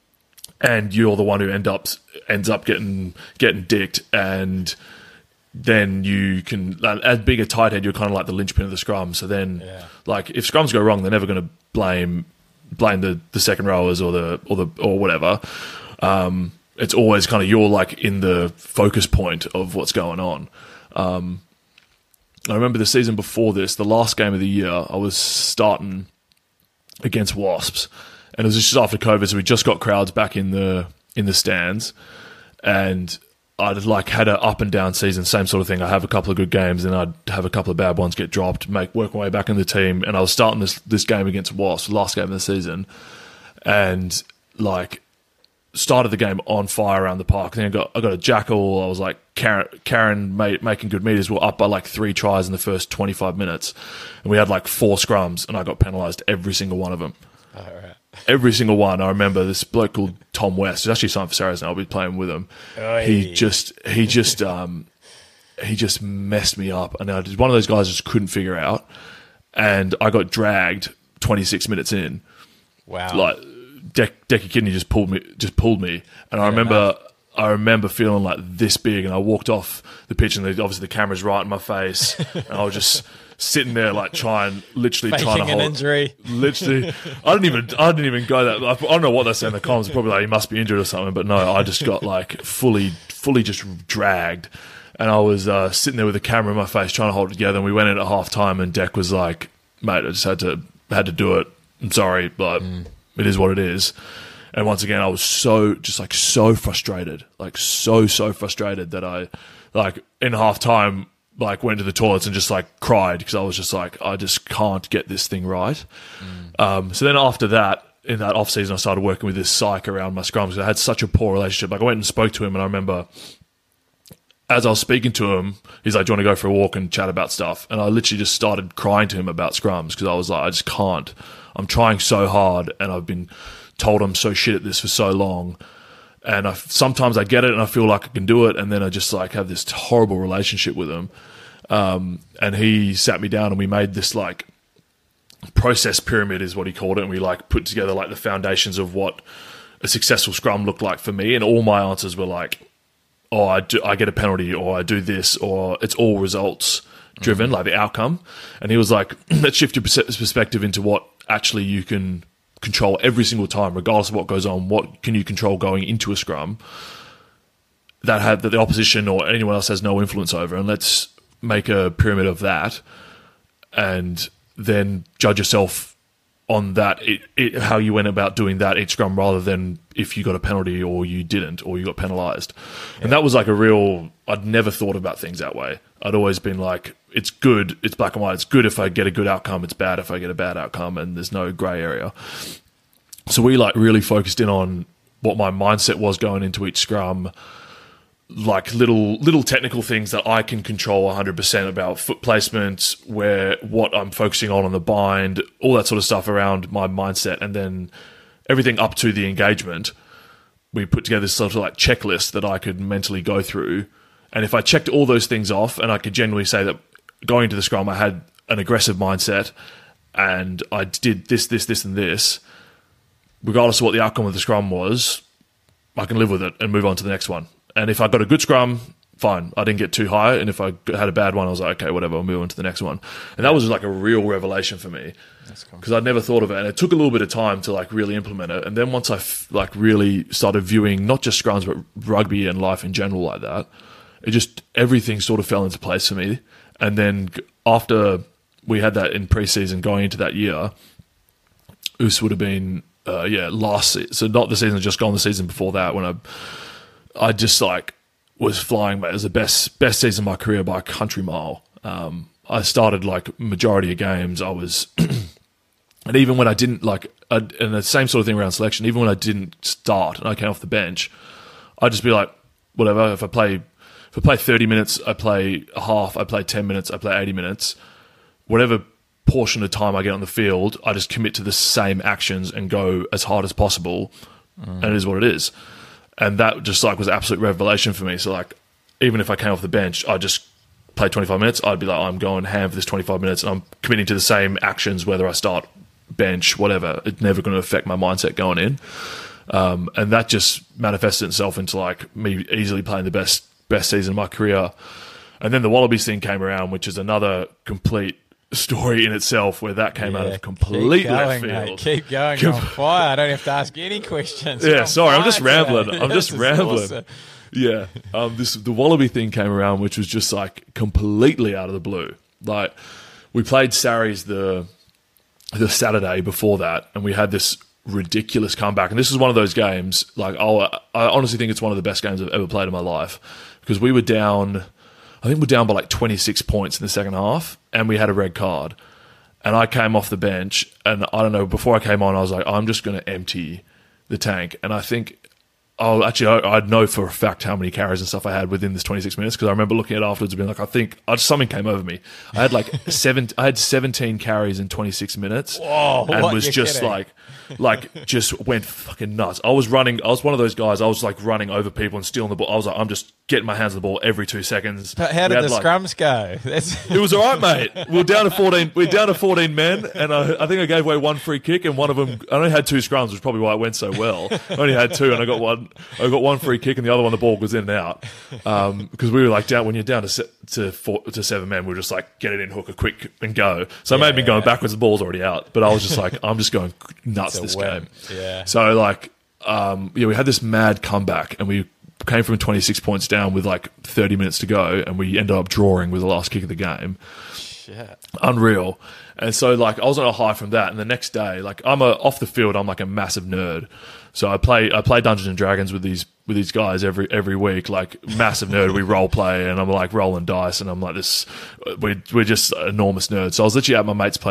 and you're the one who ends up getting dicked, and then you can, as being a tight head, you're kind of like the linchpin of the scrum. So then like if scrums go wrong, they're never going to blame the second rowers or whatever. It's always kind of you're like in the focus point of what's going on. I remember the season before this, the last game of the year, I was starting against Wasps, and it was just after COVID, so we just got crowds back in the stands, and I'd like had an up and down season, same sort of thing. I have a couple of good games, and I'd have a couple of bad ones, get dropped, work my way back in the team, and I was starting this game against Wasps, last game of the season, and like started the game on fire around the park. Then I got a jackal. I was like Karen making good meters. We're up by like 3 tries in the first 25 minutes, and we had like 4 scrums, and I got penalised every single one of them. All right. Every single one. I remember this bloke called Tom West, who's actually signed for Saracens now. I'll be playing with him. He just messed me up, and I was one of those guys I just couldn't figure out, and I got dragged 26 minutes in. Wow. Like Decky Kidney just pulled me, and I remember feeling like this big, and I walked off the pitch, and obviously the camera's right in my face, and I was just sitting there like trying to hold an injury. Literally, I didn't even go that. I don't know what they say in the comments. Probably like he must be injured or something. But no, I just got like fully just dragged, and I was sitting there with the camera in my face trying to hold it together. And we went in at half time, and Deck was like, "Mate, I just had to do it. I'm sorry, but it is what it is." And once again, I was so frustrated, like so frustrated that I like in half time like went to the toilets and just like cried because I was just like, I just can't get this thing right. So then after that, in that off season, I started working with this psych around my scrums because I had such a poor relationship. Like I went and spoke to him, and I remember as I was speaking to him, he's like, "Do you want to go for a walk and chat about stuff?" And I literally just started crying to him about scrums because I was like, "I just can't. I'm trying so hard, and I've been told I'm so shit at this for so long." And sometimes I get it, and I feel like I can do it, and then I just like have this horrible relationship with him. And he sat me down, and we made this like process pyramid is what he called it, and we like put together like the foundations of what a successful scrum looked like for me, and all my answers were like, "Oh, I get a penalty, or I do this, or it's all results driven, like the outcome." And he was like, "Let's shift your perspective into what actually you can control every single time, regardless of what goes on. What can you control going into a scrum that the opposition or anyone else has no influence over, and let's make a pyramid of that, and then judge yourself on that, how you went about doing that each scrum, rather than if you got a penalty or you didn't, or you got penalised." Yeah. And that was like I'd never thought about things that way. I'd always been like, it's good, it's black and white, it's good if I get a good outcome, it's bad if I get a bad outcome, and there's no grey area. So we like really focused in on what my mindset was going into each scrum, like little technical things that I can control 100% about foot placement, what I'm focusing on the bind, all that sort of stuff around my mindset, and then everything up to the engagement. We put together this sort of like checklist that I could mentally go through, and if I checked all those things off, and I could genuinely say that going into the scrum I had an aggressive mindset, and I did this, and this, regardless of what the outcome of the scrum was, I can live with it and move on to the next one. And if I got a good scrum, fine, I didn't get too high. And if I had a bad one, I was like, okay, whatever, I'll move on to the next one. And that was like a real revelation for me, because I'd never thought of it. And it took a little bit of time to like really implement it. And then once I like really started viewing not just scrums, but rugby and life in general like that, everything sort of fell into place for me. And then after we had that in preseason going into that year, this would have been, last season. So not the season just gone, the season before that, when I just like was flying, mate. It was the best season of my career by a country mile. I started like majority of games. I was, and even when I didn't and the same sort of thing around selection, even when I didn't start and I came off the bench, I'd just be like, whatever. If I play 30 minutes, I play a half. I play 10 minutes. I play 80 minutes. Whatever portion of time I get on the field, I just commit to the same actions and go as hard as possible. And it is what it is. And that just like was an absolute revelation for me. So like, even if I came off the bench, I just played 25 minutes. I'd be like, I'm going ham for this 25 minutes, and I'm committing to the same actions, whether I start, bench, whatever. It's never going to affect my mindset going in. And that just manifested itself into like me easily playing the best season of my career. And then the Wallabies thing came around, which is another complete story in itself, where that came out of complete left field. Mate, keep going, on fire. I don't have to ask any questions. Yeah, sorry, I'm just rambling. Awesome. Yeah, the Wallaby thing came around, which was just like completely out of the blue. Like, we played Sarries the Saturday before that, and we had this ridiculous comeback. And this is one of those games, like, I honestly think it's one of the best games I've ever played in my life, because we were down, I think we're down by like 26 points in the second half, and we had a red card. And I came off the bench, and I don't know, before I came on, I was like, I'm just going to empty the tank. And I think, I'd know for a fact how many carries and stuff I had within this 26 minutes, because I remember looking at it afterwards and being like, something came over me. I had like 17 carries in 26 minutes. Whoa, and was just kidding? Just went fucking nuts. I was one of those guys, I was like running over people and stealing the ball. I was like, I'm just getting my hands on the ball every 2 seconds. But how did the scrums go? It was all right, mate. We were down to 14 men, and I think I gave away one free kick, and one of them, I only had 2 scrums, which is probably why it went so well. I only had 2, and I got one free kick, and the other one, the ball was in and out. Because we were like down, when you're down to 7 men, we were just like, get it in, hooker, quick, and go. So I may have been going backwards, the ball's already out. But I was just like, I'm just going nuts this game. Yeah. So like, we had this mad comeback, and we came from 26 points down with like 30 minutes to go, and we ended up drawing with the last kick of the game. Shit. Unreal. And so like, I was on a high from that, and the next day, like, off the field, I'm like a massive nerd. So I play Dungeons and Dragons with these guys every week, like massive nerd. We role play, and I'm like rolling dice, and I'm like this. We're just enormous nerds. So I was literally at my mate's place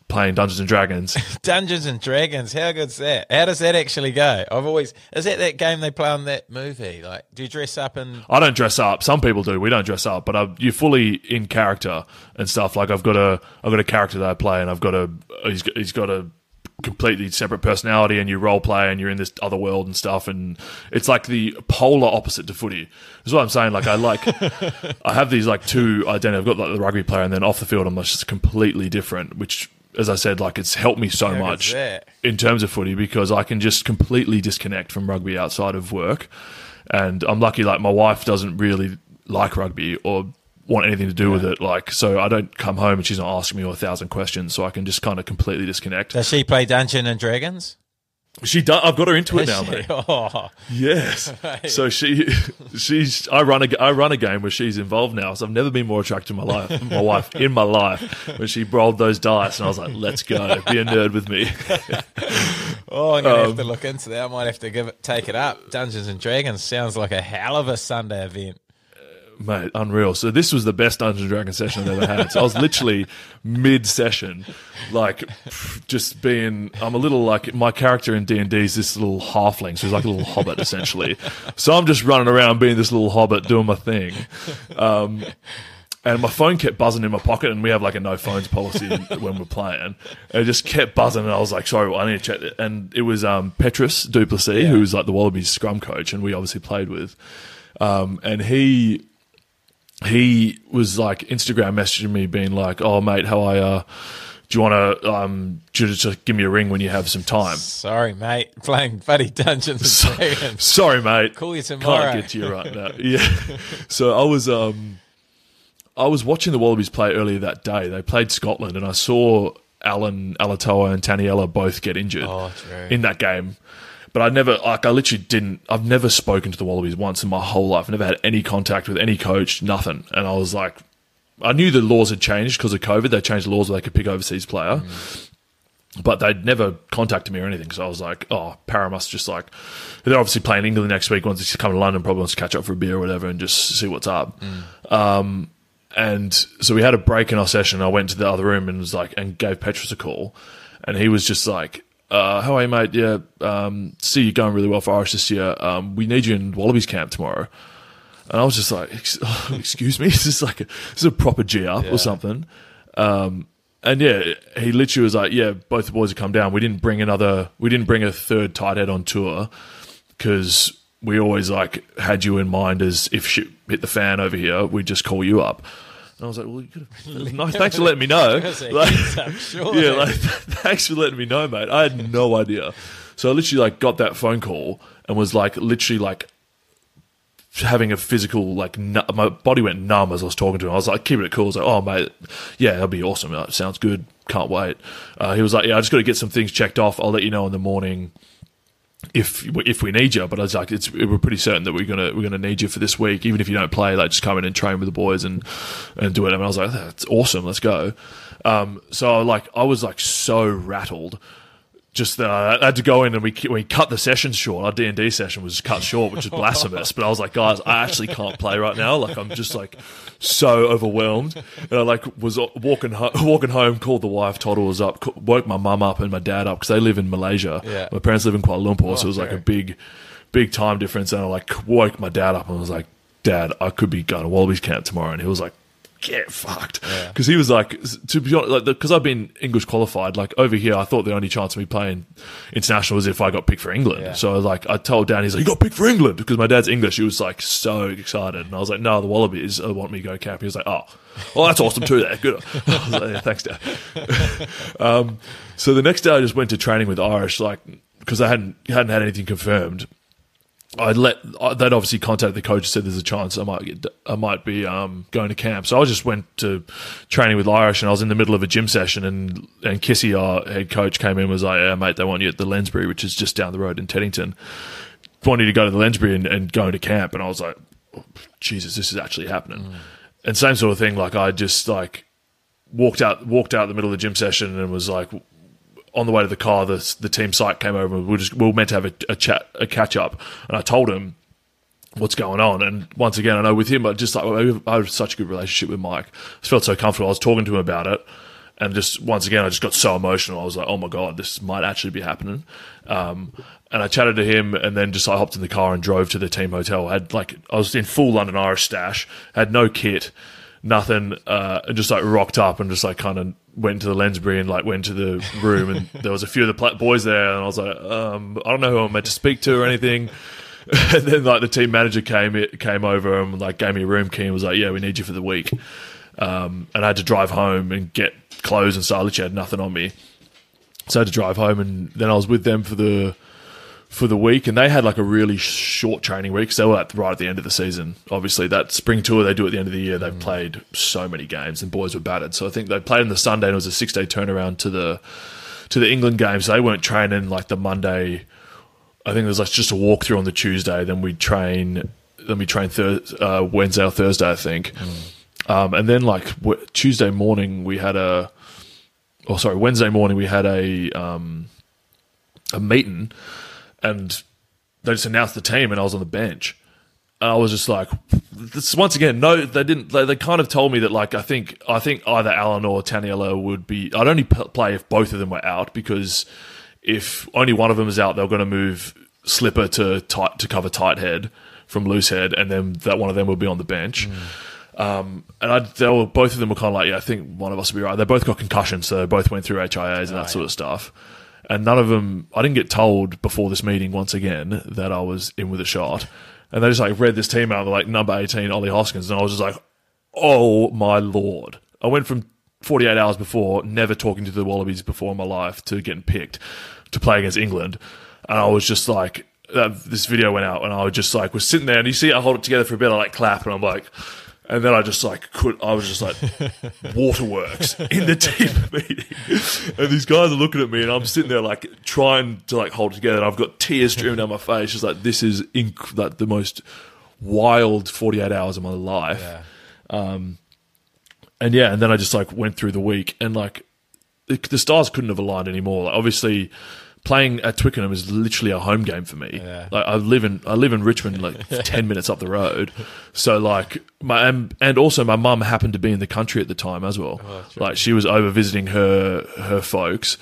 playing Dungeons and Dragons. Dungeons and Dragons, how good's that? How does that actually go? Is that game they play on that movie? Like, do you dress up and... I don't dress up. Some people do. We don't dress up, but you're fully in character and stuff. Like I've got a character that I play, and he's got a completely separate personality, and you role play, and you're in this other world and stuff, and it's like the polar opposite to footy. That's what I'm saying. Like I have these like two identities. I've got like the rugby player, and then off the field I'm just completely different, which, as I said, like it's helped me so much in terms of footy, because I can just completely disconnect from rugby outside of work. And I'm lucky, like my wife doesn't really like rugby or want anything to do with it. Like, so I don't come home and she's not asking me 1,000 questions, so I can just kind of completely disconnect. Does she play Dungeons and Dragons? She does. I've got her into it now, mate. Oh. Yes. Mate. So I run a game where she's involved now. So I've never been more attracted to my wife in my life when she rolled those dice, and I was like, "Let's go, be a nerd with me." I'm gonna have to look into that. I might have to take it up. Dungeons and Dragons sounds like a hell of a Sunday event. Mate, unreal. So this was the best Dungeons and Dragons session I've ever had. So I was literally mid-session, like, just being... I'm a little, like... My character in D&D is this little halfling, so he's like a little hobbit, essentially. So I'm just running around being this little hobbit, doing my thing. And my phone kept buzzing in my pocket, and we have, like, a no-phones policy when we're playing. And it just kept buzzing, and I was like, sorry, I need to check it. And it was Petrus Duplessis, who was, like, the Wallabies scrum coach, and we obviously played with. And he was like Instagram messaging me being like, "Oh mate, how do you want to just give me a ring when you have some time?" Sorry mate, playing buddy Dungeons and Dragons. Sorry mate, call you tomorrow. Can't get to you right now. Yeah. So I was watching the Wallabies play earlier that day. They played Scotland, and I saw Alan Alatoa and Taniela both get injured in that game. But I've never spoken to the Wallabies once in my whole life. I've never had any contact with any coach, nothing. And I was like, I knew the laws had changed because of COVID. They changed the laws where they could pick overseas player. But they'd never contacted me or anything. So I was like, oh, Para must just like... They're obviously playing England next week. Once they come to London, probably wants to catch up for a beer or whatever and just see what's up. And so we had a break in our session. I went to the other room and was like, and gave Petrus a call. And he was just like... how are you, mate? Yeah, see you going really well for Irish this year. We need you in Wallabies camp tomorrow. And I was just like, excuse me? Is this a proper G up or something? And yeah, he literally was like, yeah, both the boys have come down. We didn't bring a third tight head on tour because we always like had you in mind as if shit hit the fan over here, we'd just call you up. And I was like, well, you could have... No, thanks for letting me know. Thanks for letting me know, mate. I had no idea. So I literally, like, got that phone call and was, like, literally, like, having a physical, like... my body went numb as I was talking to him. I was like, keeping it cool. I was like, oh, mate, yeah, that'll be awesome. Like, sounds good. Can't wait. He was like, yeah, I just got to get some things checked off. I'll let you know in the morning if we need you. But I was like, we're pretty certain that we're gonna need you for this week, even if you don't play. Like, just come in and train with the boys and do it. And I was like, that's awesome, let's go. So like I was like so rattled. Just that I had to go in and we cut the session short. Our D&D session was cut short, which is blasphemous. But I was like, guys, I actually can't play right now. Like, I'm just like so overwhelmed. And I like was walking home, called the wife, told her was up, woke my mum up and my dad up because they live in Malaysia. Yeah. My parents live in Kuala Lumpur, so it was like a big time difference. And I like woke my dad up and was like, Dad, I could be going to Wallabies camp tomorrow. And he was like, get fucked, because he was like, to be honest, like, because I've been English qualified, like over here I thought the only chance of me playing international was if I got picked for England. So like I told Dan, he's like, you got picked for England, because my dad's English. He was like so excited, and I was like, no, the Wallabies want me to go camp. He was like, oh well, that's awesome too, there, good. I was like, yeah, thanks, Dad. So the next day I just went to training with Irish, like, because I hadn't had anything confirmed. They'd obviously contacted the coach and said there's a chance I might be going to camp. So I just went to training with Irish, and I was in the middle of a gym session, and Kissy, our head coach, came in and was like, yeah, mate, they want you at the Lensbury, which is just down the road in Teddington. Want you to go to the Lensbury and go into camp. And I was like, oh, Jesus, this is actually happening. And same sort of thing, like I just like walked out the middle of the gym session and was like, on the way to the car, the team site came over and we were meant to have a catch up, and I told him what's going on. And once again, I know with him, I have such a good relationship with Mike. I just felt so comfortable. I was talking to him about it, And just once again, I just got so emotional. I was like, oh my God, this might actually be happening. And I chatted to him, and then I hopped in the car and drove to the team hotel. I was in full London Irish stash, had no kit, nothing, and just like rocked up and just like kind of went to the Lensbury and like went to the room, and there was a few of the boys there, and I was like, I don't know who I'm meant to speak to or anything. And then like the team manager came over and like gave me a room key and was like, yeah, we need you for the week. And I had to drive home and get clothes and stuff. I literally had nothing on me, so I had to drive home, and then I was with them for the week, and they had like a really short training week because they were right at the end of the season. Obviously, that spring tour they do at the end of the year, they've played so many games, and boys were battered. So I think they played on the Sunday, and it was a 6-day turnaround to the England game. So they weren't training like the Monday. I think it was like just a walkthrough on the Tuesday. Then we train Wednesday or Thursday, I think. And then like Wednesday morning we had a meeting, and they just announced the team, and I was on the bench. And I was just like, once again, no, they didn't. They kind of told me that like I think either Alan or Taniela would be. I'd only play if both of them were out, because if only one of them is out, they're going to move Slipper to cover tight head from loose head, and then that one of them will be on the bench. Both of them were kind of like, yeah, I think one of us will be right. They both got concussions, so they both went through HIAs and that sort of stuff. And none of them, I didn't get told before this meeting once again that I was in with a shot. And they just like read this team out, like number 18, Ollie Hoskins, and I was just like, oh my Lord. I went from 48 hours before, never talking to the Wallabies before in my life, to getting picked to play against England. And I was just like, this video went out, and I was just like, was sitting there, and you see I hold it together for a bit, I like clap, and I'm like, and then I was just like, waterworks in the team meeting. And these guys are looking at me, and I'm sitting there like trying to like hold it together, and I've got tears streaming down my face. Just like, this is like the most wild 48 hours of my life. Yeah. And then I just like went through the week, and like the stars couldn't have aligned anymore. Like, obviously, playing at Twickenham is literally a home game for me. Yeah. Like I live in Richmond, like 10 minutes up the road. So like and also my mum happened to be in the country at the time as well. Oh, like she was over visiting her folks.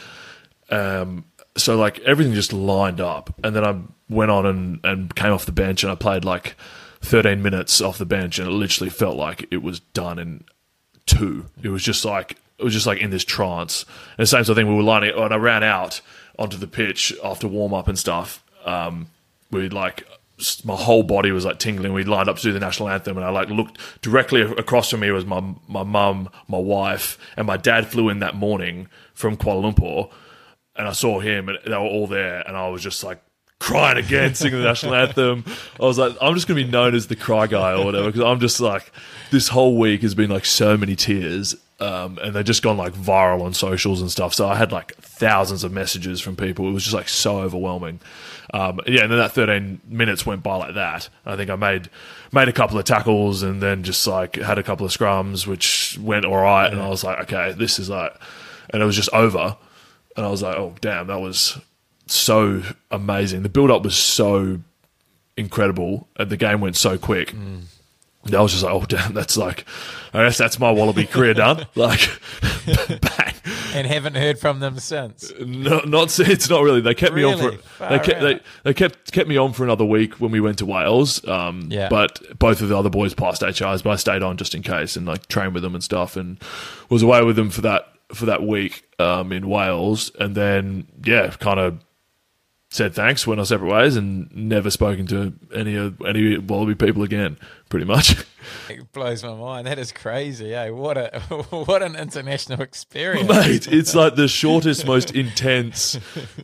So like everything just lined up, and then I went on and came off the bench, and I played like 13 minutes off the bench, and it literally felt like it was done in 2. It was just like in this trance. And the same sort of thing, we were lining it, and I ran out onto the pitch after warm up and stuff. We like my whole body was like tingling. We lined up to do the national anthem, and I like looked directly across from me was my mum, my wife, and my dad flew in that morning from Kuala Lumpur, and I saw him, and they were all there, and I was just like crying again, singing the national anthem. I was like, I'm just going to be known as the cry guy or whatever, because I'm just like, this whole week has been like so many tears. And they've just gone like viral on socials and stuff. So I had like thousands of messages from people. It was just like so overwhelming. And then that 13 minutes went by like that. I think I made a couple of tackles, and then just like had a couple of scrums, which went all right. And I was like, okay, this is like, and it was just over. And I was like, oh damn, that was so amazing. The build up was so incredible, and the game went so quick. I was just like, oh damn, that's like, I guess that's my Wallaby career done. Like, bang. And haven't heard from them since. No, it's not really. They kept me on for they kept me on for another week when we went to Wales. But both of the other boys passed HIs, but I stayed on just in case and like trained with them and stuff, and was away with them for that week in Wales, and then kind of said thanks, went our separate ways, and never spoken to any Wallaby people again, pretty much. It blows my mind. That is crazy, eh? What an international experience. Mate, it's like the shortest, most intense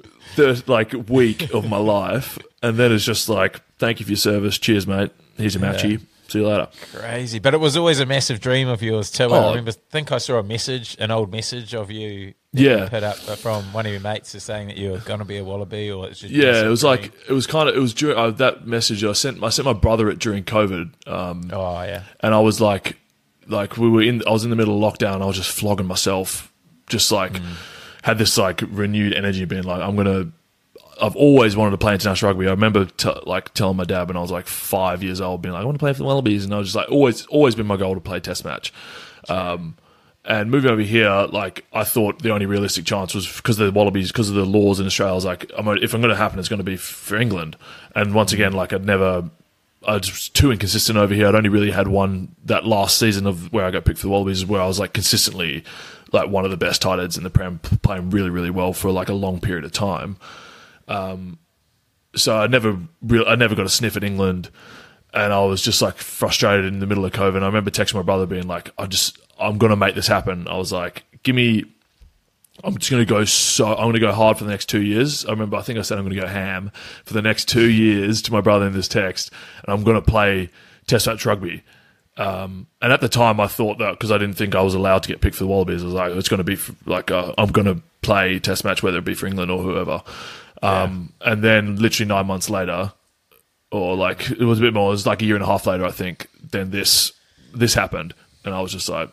week of my life, and then it's just like, thank you for your service, cheers mate, here's your matchy. See you later. Crazy. But it was always a massive dream of yours too. I think I saw an old message of you put up from one of your mates saying that you were going to be a Wallaby, or it's just it was dream. It was during that message I sent my brother it during COVID. And I was like I was in the middle of lockdown, I was just flogging myself, just like had this like renewed energy, being like, I've always wanted to play international rugby. I remember telling my dad when I was like 5 years old, being like, I want to play for the Wallabies, and I was just like, always been my goal to play Test match. And moving over here, like, I thought the only realistic chance was because of the Wallabies, because of the laws in Australia. I was like, if I'm going to happen, it's going to be for England. And once again, like, I was too inconsistent over here. I'd only really had one, that last season of where I got picked for the Wallabies, where I was like consistently like one of the best tight ends in the Prem, playing really, really well for like a long period of time. So I never got a sniff at England, and I was just like frustrated in the middle of COVID. And I remember texting my brother being like, I'm going to make this happen. I was like, I'm just going to go hard for the next 2 years. I think I said I'm going to go ham for the next 2 years to my brother in this text, and I'm going to play Test match rugby. And at the time I thought that, because I didn't think I was allowed to get picked for the Wallabies, I was like, it's going to be I'm going to play Test match, whether it be for England or whoever. And then literally 9 months later, or like it was a bit more, it was like a year and a half later, I think, then this happened. And I was just like,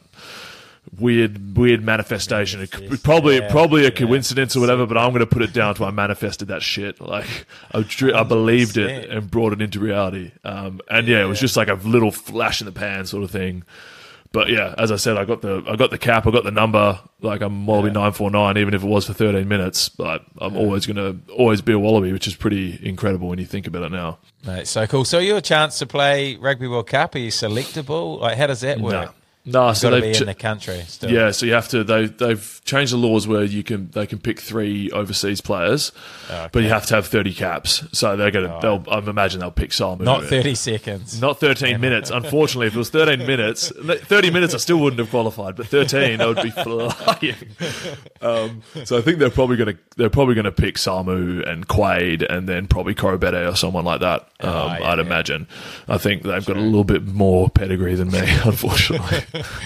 weird manifestation. It's probably a coincidence or whatever, but I'm going to put it down to I manifested that shit. Like I believed it and brought it into reality. It was just like a little flash in the pan sort of thing. But yeah, as I said, I got the cap, I got the number. Like I'm Wallaby 949, even if it was for 13 minutes. But I'm always going to be a Wallaby, which is pretty incredible when you think about it now. Mate, so cool. So you a chance to play Rugby World Cup? Are you selectable? Like, how does that work? No, so got to be in the country still. Yeah, so you have to. They've changed the laws where they can pick 3 overseas players, but you have to have 30 caps. So they're gonna. I imagine they'll pick Samu. Not 30 seconds. Not 13 minutes. Unfortunately, if it was 13 minutes, 30 minutes, I still wouldn't have qualified. But 13, I would be flying. So I think they're probably gonna pick Samu and Quade, and then probably Korobete or someone like that. I'd imagine. I think they've got a little bit more pedigree than me, unfortunately.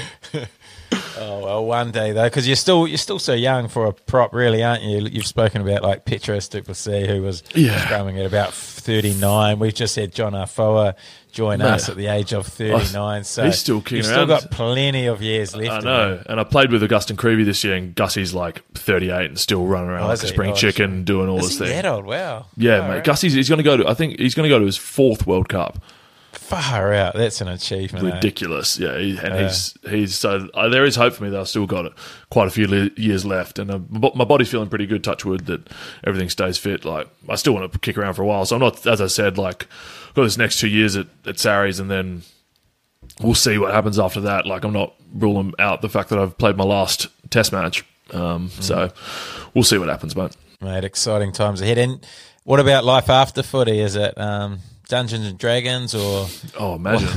Oh well, one day though, because you're still so young for a prop, really, aren't you? You've spoken about like Petrus du Plessis, who was scrumming at about 39. We've just had John Afoa join us at the age of 39, so he's still kicking you've around. Still got plenty of years left. I know, and I played with Augustin Creevy this year, and Gussie's like 38 and still running around like a spring chicken, doing all this thing. That old? Wow. Yeah, mate. Right. Gussie's he's going to go to his 4th World Cup. Far out, that's an achievement. Ridiculous, he's so there is hope for me that I've still got quite a few years left, and my body's feeling pretty good. Touch wood that everything stays fit. Like I still want to kick around for a while, so I'm not, as I said, like got this next 2 years at Sarries, and then we'll see what happens after that. Like I'm not ruling out the fact that I've played my last Test match, so we'll see what happens, mate. Exciting times ahead. And what about life after footy? Is it Dungeons and Dragons or? Oh, imagine!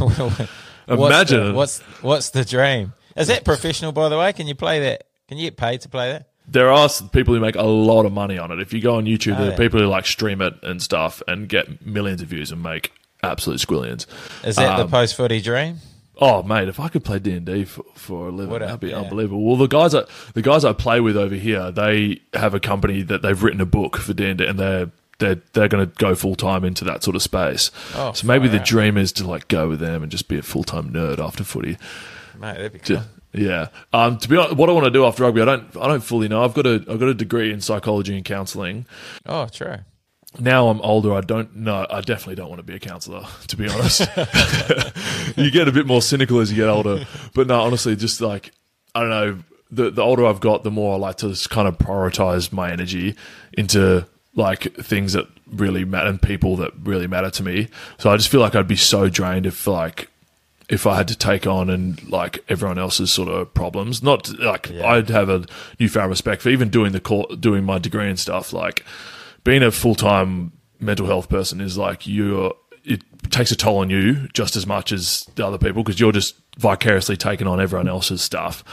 What's the dream? Is that professional, by the way? Can you play that? Can you get paid to play that? There are people who make a lot of money on it. If you go on YouTube, there are people who like stream it and stuff and get millions of views and make absolute squillions. Is that the post-footy dream? Oh, mate, if I could play D&D for a living, that'd be unbelievable. Well, the guys I play with over here, they have a company that they've written a book for D&D, and they're going to go full time into that sort of space. So maybe the dream is to like go with them and just be a full time nerd after footy. Mate, that'd be cool. Yeah. To be honest, what I want to do after rugby, I don't fully know. I've got a degree in psychology and counselling. Oh, true. Now I'm older, I don't know. I definitely don't want to be a counsellor, to be honest. You get a bit more cynical as you get older. But no, honestly, just like, I don't know, the older I've got, the more I like to just kind of prioritise my energy into like things that really matter and people that really matter to me. So I just feel like I'd be so drained if I had to take on and like everyone else's sort of problems. Not like I'd have a newfound respect for even doing my degree and stuff. Like being a full-time mental health person is like it takes a toll on you just as much as the other people, because you're just vicariously taking on everyone else's stuff.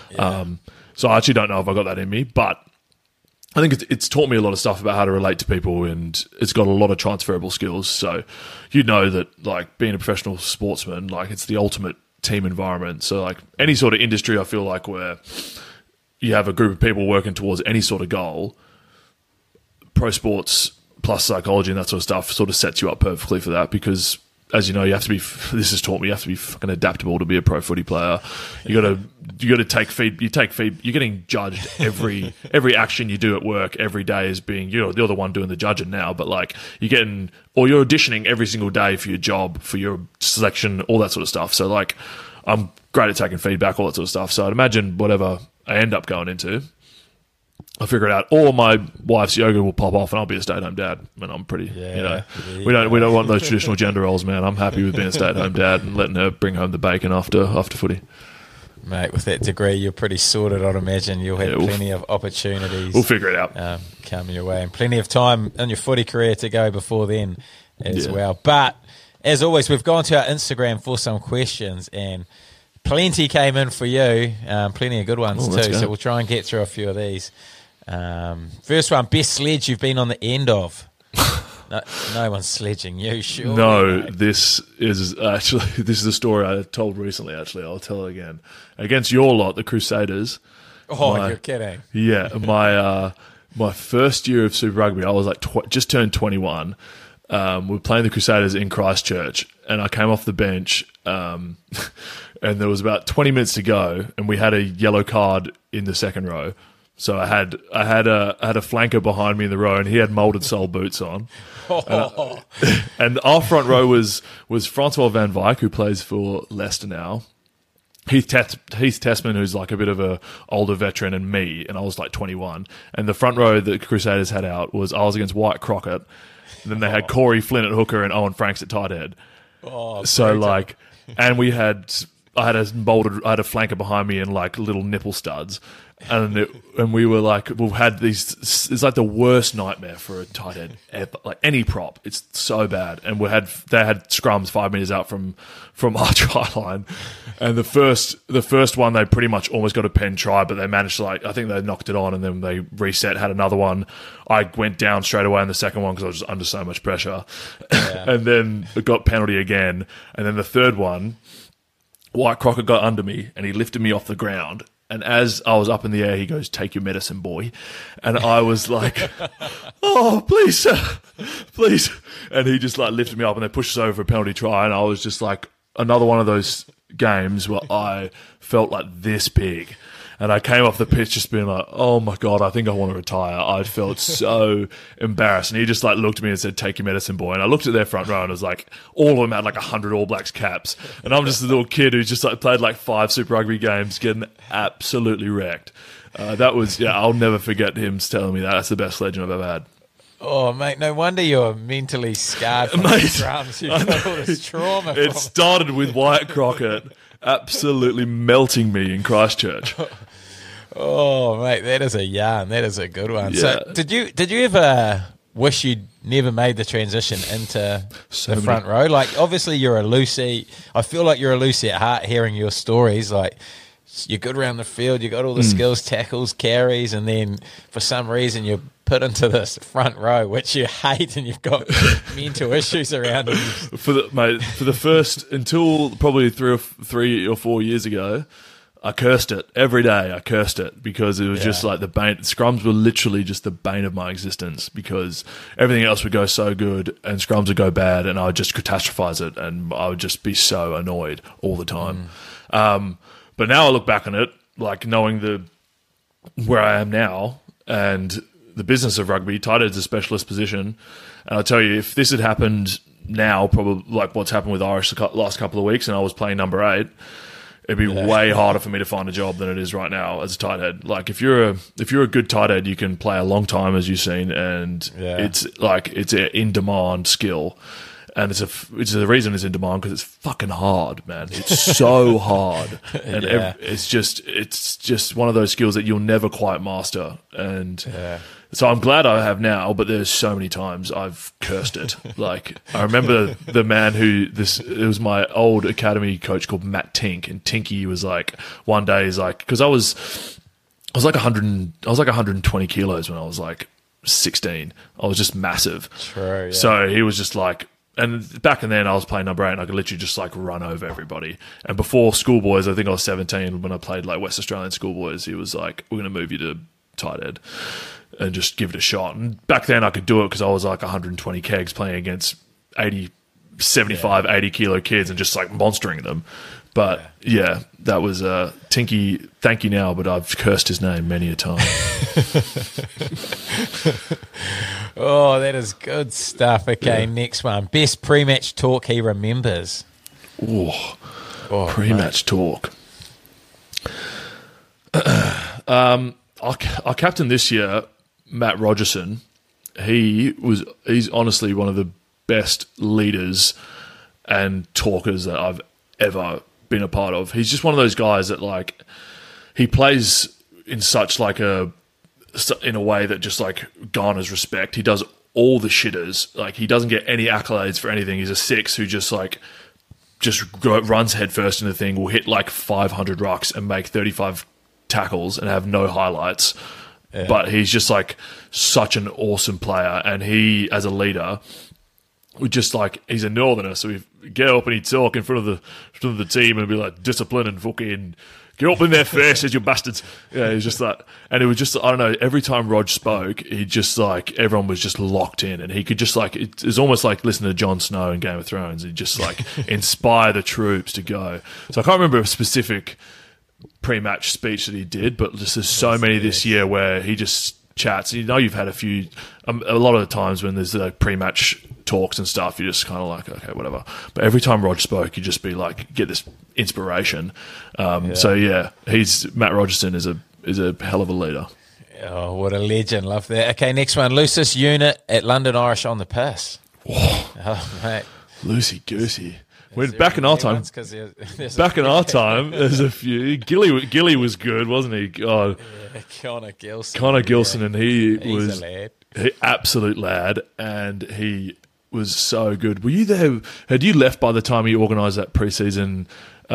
So I actually don't know if I got that in me, but I think it's taught me a lot of stuff about how to relate to people, and it's got a lot of transferable skills. So you know that like being a professional sportsman, like it's the ultimate team environment. So like any sort of industry, I feel like where you have a group of people working towards any sort of goal, pro sports plus psychology and that sort of stuff sort of sets you up perfectly for that, because as you know, this has taught me you have to be fucking adaptable to be a pro footy player. You got to take feed. You're getting judged every action you do at work every day is being you're the one doing the judging now. But like you're auditioning every single day for your job, for your selection, all that sort of stuff. So like I'm great at taking feedback, all that sort of stuff. So I'd imagine whatever I end up going into, I'll figure it out. Or my wife's yoga will pop off and I'll be a stay-at-home dad. And I'm pretty, we don't want those traditional gender roles, man. I'm happy with being a stay-at-home dad and letting her bring home the bacon after footy. Mate, with that degree, you're pretty sorted, I'd imagine. You'll have plenty of opportunities. We'll figure it out. Come your way. And plenty of time in your footy career to go before then as well. But, as always, we've gone to our Instagram for some questions, and plenty came in for you. Plenty of good ones too. So we'll try and get through a few of these. First one, best sledge you've been on the end of. No one's sledging you, sure. No, this is a story I told recently, actually. I'll tell it again. Against your lot, the Crusaders. Oh, you're kidding. Yeah, my first year of Super Rugby, I was like just turned 21. We were playing the Crusaders in Christchurch, and I came off the bench, and there was about 20 minutes to go, and we had a yellow card in the second row. So I had a flanker behind me in the row, and he had molded sole boots on. And our front row was Francois Van Wyk, who plays for Leicester now. Heath Tessman, who's like a bit of a older veteran, and me, and I was like 21. And the front row that Crusaders had out was I was against Wyatt Crockett. And then they had Corey Flynn at hooker and Owen Franks at tight head. So like, and I had a flanker behind me and like little nipple studs. And we were like, we've had these. It's like the worst nightmare for a tight end ever. Like any prop, it's so bad. And they had scrums 5 meters out from our try line. And the first one, they pretty much almost got a pen try, but they managed to I think they knocked it on, and then they reset, had another one. I went down straight away in the second one because I was just under so much pressure. Yeah. And then it got penalty again. And then the third one, Wyatt Crockett got under me and he lifted me off the ground. And as I was up in the air, he goes, "Take your medicine, boy." And I was like, "Oh, please, sir, please." And he just like lifted me up, and they pushed us over for a penalty try. And I was just like, another one of those games where I felt like this big. And I came off the pitch just being like, oh my God, I think I want to retire. I felt so embarrassed. And he just like looked at me and said, "Take your medicine, boy." And I looked at their front row, and it was like, all of them had like 100 All Blacks caps. And I'm just a little kid who just like played like 5 Super Rugby games, getting absolutely wrecked. I'll never forget him telling me that. That's the best legend I've ever had. Oh, mate, no wonder you're mentally scarred from the drums. You've got all this trauma. It started with Wyatt Crockett absolutely melting me in Christchurch. Oh, mate, that is a yarn. That is a good one. Yeah. So, did you ever wish you'd never made the transition into the front row? Like, obviously, you're a Lucy. I feel like you're a Lucy at heart hearing your stories. Like, you're good around the field. You got all the skills, tackles, carries, and then for some reason you're put into this front row, which you hate, and you've got mental issues around it. For the first, until probably 3 or 4 years ago, I cursed it every day. I cursed it because it was just like the bane. Scrums were literally just the bane of my existence because everything else would go so good and scrums would go bad, and I would just catastrophize it, and I would just be so annoyed all the time. But now I look back on it, like knowing where I am now and the business of rugby, tight end's a specialist position, and I'll tell you, if this had happened now, probably like what's happened with Irish the last couple of weeks, and I was playing number 8. It'd be way harder for me to find a job than it is right now as a tight end. Like if you're a good tight end, you can play a long time, as you've seen, and it's an in demand skill, and it's the reason it's in demand because it's fucking hard, man. It's so hard, and it's just one of those skills that you'll never quite master, and. So I'm glad I have now, but there's so many times I've cursed it. Like I remember the man it was my old academy coach called Matt Tink, and Tinky was like, one day he's like, because I was like 120 kilos when I was like 16. I was just massive. True. Yeah. So he was just like, and back then I was playing number 8 and I could literally just like run over everybody. And before schoolboys, I think I was 17 when I played like West Australian schoolboys, he was like, "We're going to move you to tight end and just give it a shot." And back then I could do it because I was like 120 kegs playing against 80 kilo kids and just like monstering them. But that was Tinky. Thank you now, but I've cursed his name many a time. Oh, that is good stuff. Okay, next one. Best pre-match talk he remembers. Pre-match talk. Our captain this year, Matt Rogerson, he's honestly one of the best leaders and talkers that I've ever been a part of. He's just one of those guys that like he plays in such like in a way that just like garners respect. He does all the shitters. Like he doesn't get any accolades for anything. He's a 6 who just runs headfirst into the thing, will hit like 500 rucks and make 35 tackles and have no highlights. Yeah. But he's just like such an awesome player, and he as a leader, we just like he's a northerner, so we get up and he'd talk in front of the team and be like, discipline and fucking get up in their faces, you bastards. Yeah, he's just like, and it was just, I don't know, every time Rog spoke, he just like, everyone was just locked in, and he could just like, it was almost like listening to Jon Snow in Game of Thrones. He'd just like inspire the troops to go. So I can't remember a specific pre-match speech that he did, but just there's so many this year where he just chats. You know, you've had a few, a lot of the times when there's pre-match talks and stuff, you're just kind of like, okay, whatever. But every time Rog spoke, you just be like, get this inspiration. So yeah, Matt Rogerson is a hell of a leader. Oh, what a legend! Love that. Okay, next one, Lucis Unit at London Irish on the piss. Oh, mate, loosey goosey. Back in our time, there's a few. Gilly was good, wasn't he? God. Yeah, Connor Gilson, and he was a lad. Absolute lad, and he was so good. Were you there? Had you left by the time he organised that pre-season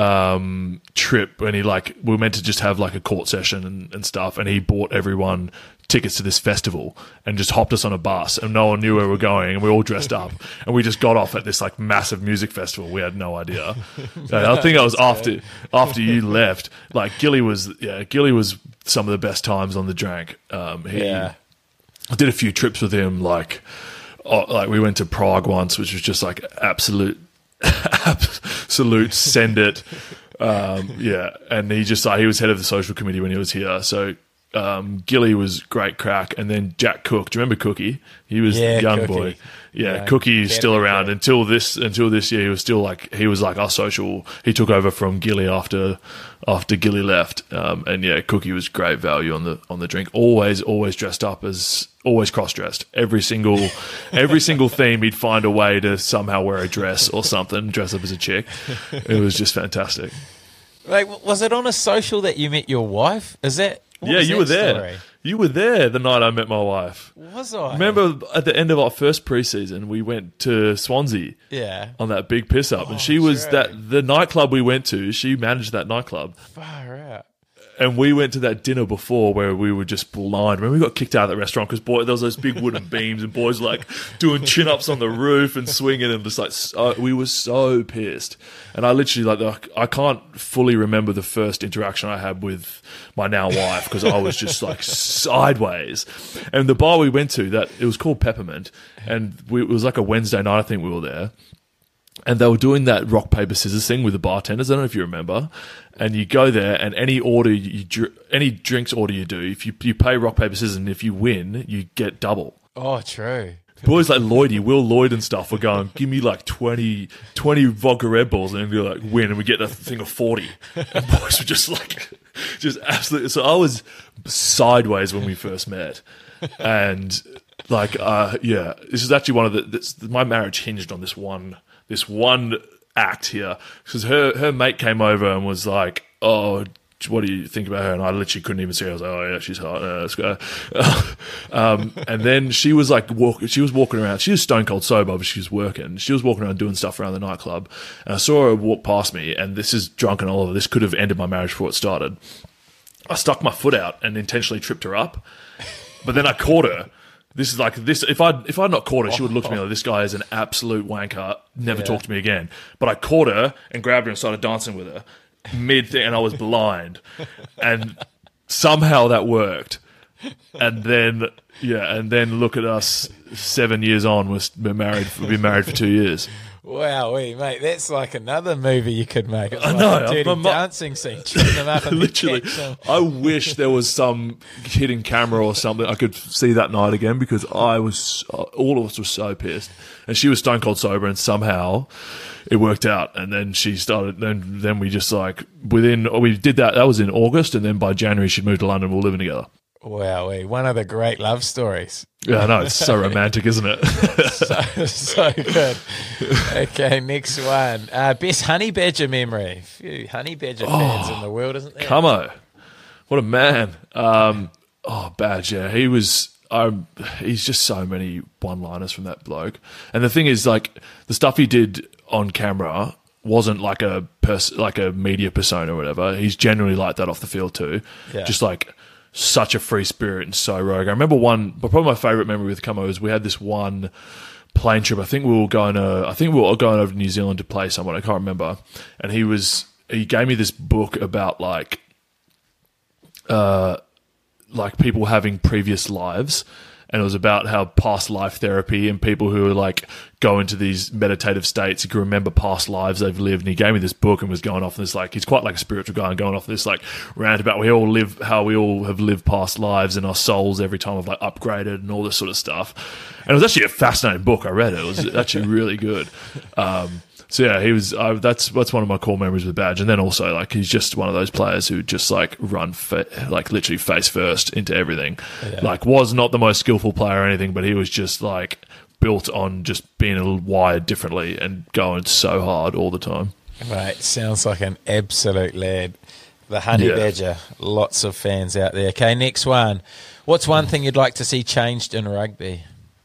trip when we were meant to just have like a court session and stuff, and he bought everyone tickets to this festival and just hopped us on a bus, and no one knew where we were going, and we were all dressed up, and we just got off at this like massive music festival. We had no idea. I think that was after you left. Like Gilly was some of the best times on the drank. I did a few trips with him. Like we went to Prague once, which was just like absolute send it. And he was head of the social committee when he was here. So Gilly was great crack, and then Jack Cook. Do you remember Cookie? He was a young boy. Yeah, Cookie's still around until this year. He was still like our social. He took over from Gilly after Gilly left. Cookie was great value on the drink. Always dressed up always cross-dressed. Every single theme, he'd find a way to somehow wear a dress or something, dress up as a chick. It was just fantastic. Like, was it on a social that you met your wife? You were there. Story? You were there the night I met my wife. Was I? Remember at the end of our first preseason, we went to Swansea. Yeah. On that big piss up, and she was the nightclub we went to. She managed that nightclub. Far out. And we went to that dinner before where we were just blind. Remember, we got kicked out of the restaurant because there was those big wooden beams and boys like doing chin-ups on the roof and swinging, and just like we were so pissed. And I literally I can't fully remember the first interaction I had with my now wife because I was just like sideways. And the bar we went to, it was called Peppermint, and it was like a Wednesday night. I think we were there. And they were doing that rock, paper, scissors thing with the bartenders. I don't know if you remember. And you go there, and any drinks order you do, if you pay rock, paper, scissors, and if you win, you get double. Oh, true. Boys like Will Lloyd and stuff were going, give me like 20 vodka Red Bulls, and we'd be like, win, and we get a thing of 40. And boys were just absolutely. So I was sideways when we first met. And this is actually one of my marriage hinged on this one act here, because her mate came over and was like, oh, what do you think about her? And I literally couldn't even see her. I was like, oh yeah, she's hot, let's go. And then she was like walking around. She was stone cold sober, but she was working. She was walking around doing stuff around the nightclub, and I saw her walk past me, and this is Drunken Oliver. This could have ended my marriage before it started. I stuck my foot out and intentionally tripped her up, but then I caught her. This is like this. If I'd not caught her, she would look at me like, this guy is an absolute wanker. Never talk to me again. But I caught her and grabbed her and started dancing with her mid thing, and I was blind, and somehow that worked. And then look at us. 7 years on, we've been married for 2 years. Wow, mate, that's like another movie you could make. It's I like know, a dirty I'm- dancing scene, tripping them up and Literally, catch them. I wish there was some hidden camera or something I could see that night again, because I was, all of us were so pissed, and she was stone cold sober, and somehow it worked out. And then she started. Then we just like we did that. That was in August, and then by January she'd moved to London. We were living together. Wow, one of the great love stories. Yeah, I know, it's so romantic, isn't it? So good. Okay, next one. Best Honey Badger memory. A few Honey Badger fans in the world, isn't there? Camo, what a man. Badge, yeah. He's just so many one-liners from that bloke. And the thing is, like, the stuff he did on camera wasn't like a media persona or whatever. He's genuinely like that off the field too. Yeah. Just like such a free spirit and so rogue. I remember but probably my favourite memory with Camo is we had this one plane trip. I think we were going over to New Zealand to play someone. I can't remember. And he gave me this book about like people having previous lives, and it was about how past life therapy and people who are like go into these meditative states, you can remember past lives they've lived. And he gave me this book and was going off this, like, he's quite like a spiritual guy, and going off this like rant about how we all have lived past lives and our souls every time have like upgraded and all this sort of stuff. And it was actually a fascinating book. I read it. It was actually really good. So yeah, he was. That's one of my core memories with Badge. And then also, like, he's just one of those players who just like run literally face first into everything. Yeah. Like, was not the most skillful player or anything, but he was just like built on just being a little wired differently and going so hard all the time. Right, sounds like an absolute lad. The Honey Badger, lots of fans out there. Okay, next one. What's one thing you'd like to see changed in rugby?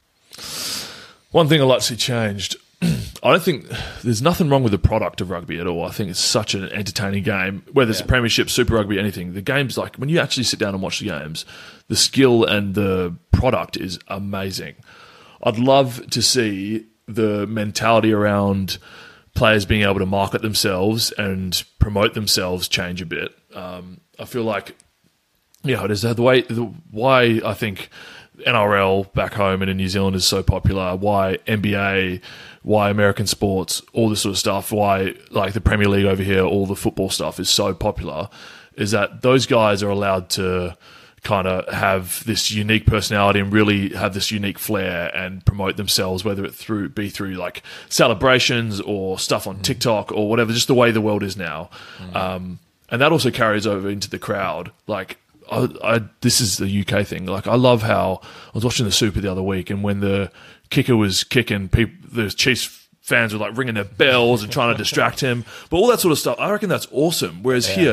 One thing I'd like to see changed. I don't think there's nothing wrong with the product of rugby at all. I think it's such an entertaining game, whether it's a premiership, super rugby, anything. The game's like, when you actually sit down and watch the games, the skill and the product is amazing. I'd love to see the mentality around players being able to market themselves and promote themselves change a bit. I feel like, there's why I think NRL back home and in New Zealand is so popular, why NBA, why American sports, all this sort of stuff, why like the Premier League over here, all the football stuff is so popular, is that those guys are allowed to kind of have this unique personality and really have this unique flair and promote themselves, whether it be through like celebrations or stuff on TikTok or whatever, just the way the world is now. And that also carries over into the crowd. Like, this is the UK thing. Like, I love how I was watching the Super the other week, and when the kicker was kicking, the Chiefs fans were like ringing their bells and trying to distract him. But all that sort of stuff, I reckon that's awesome. Whereas here,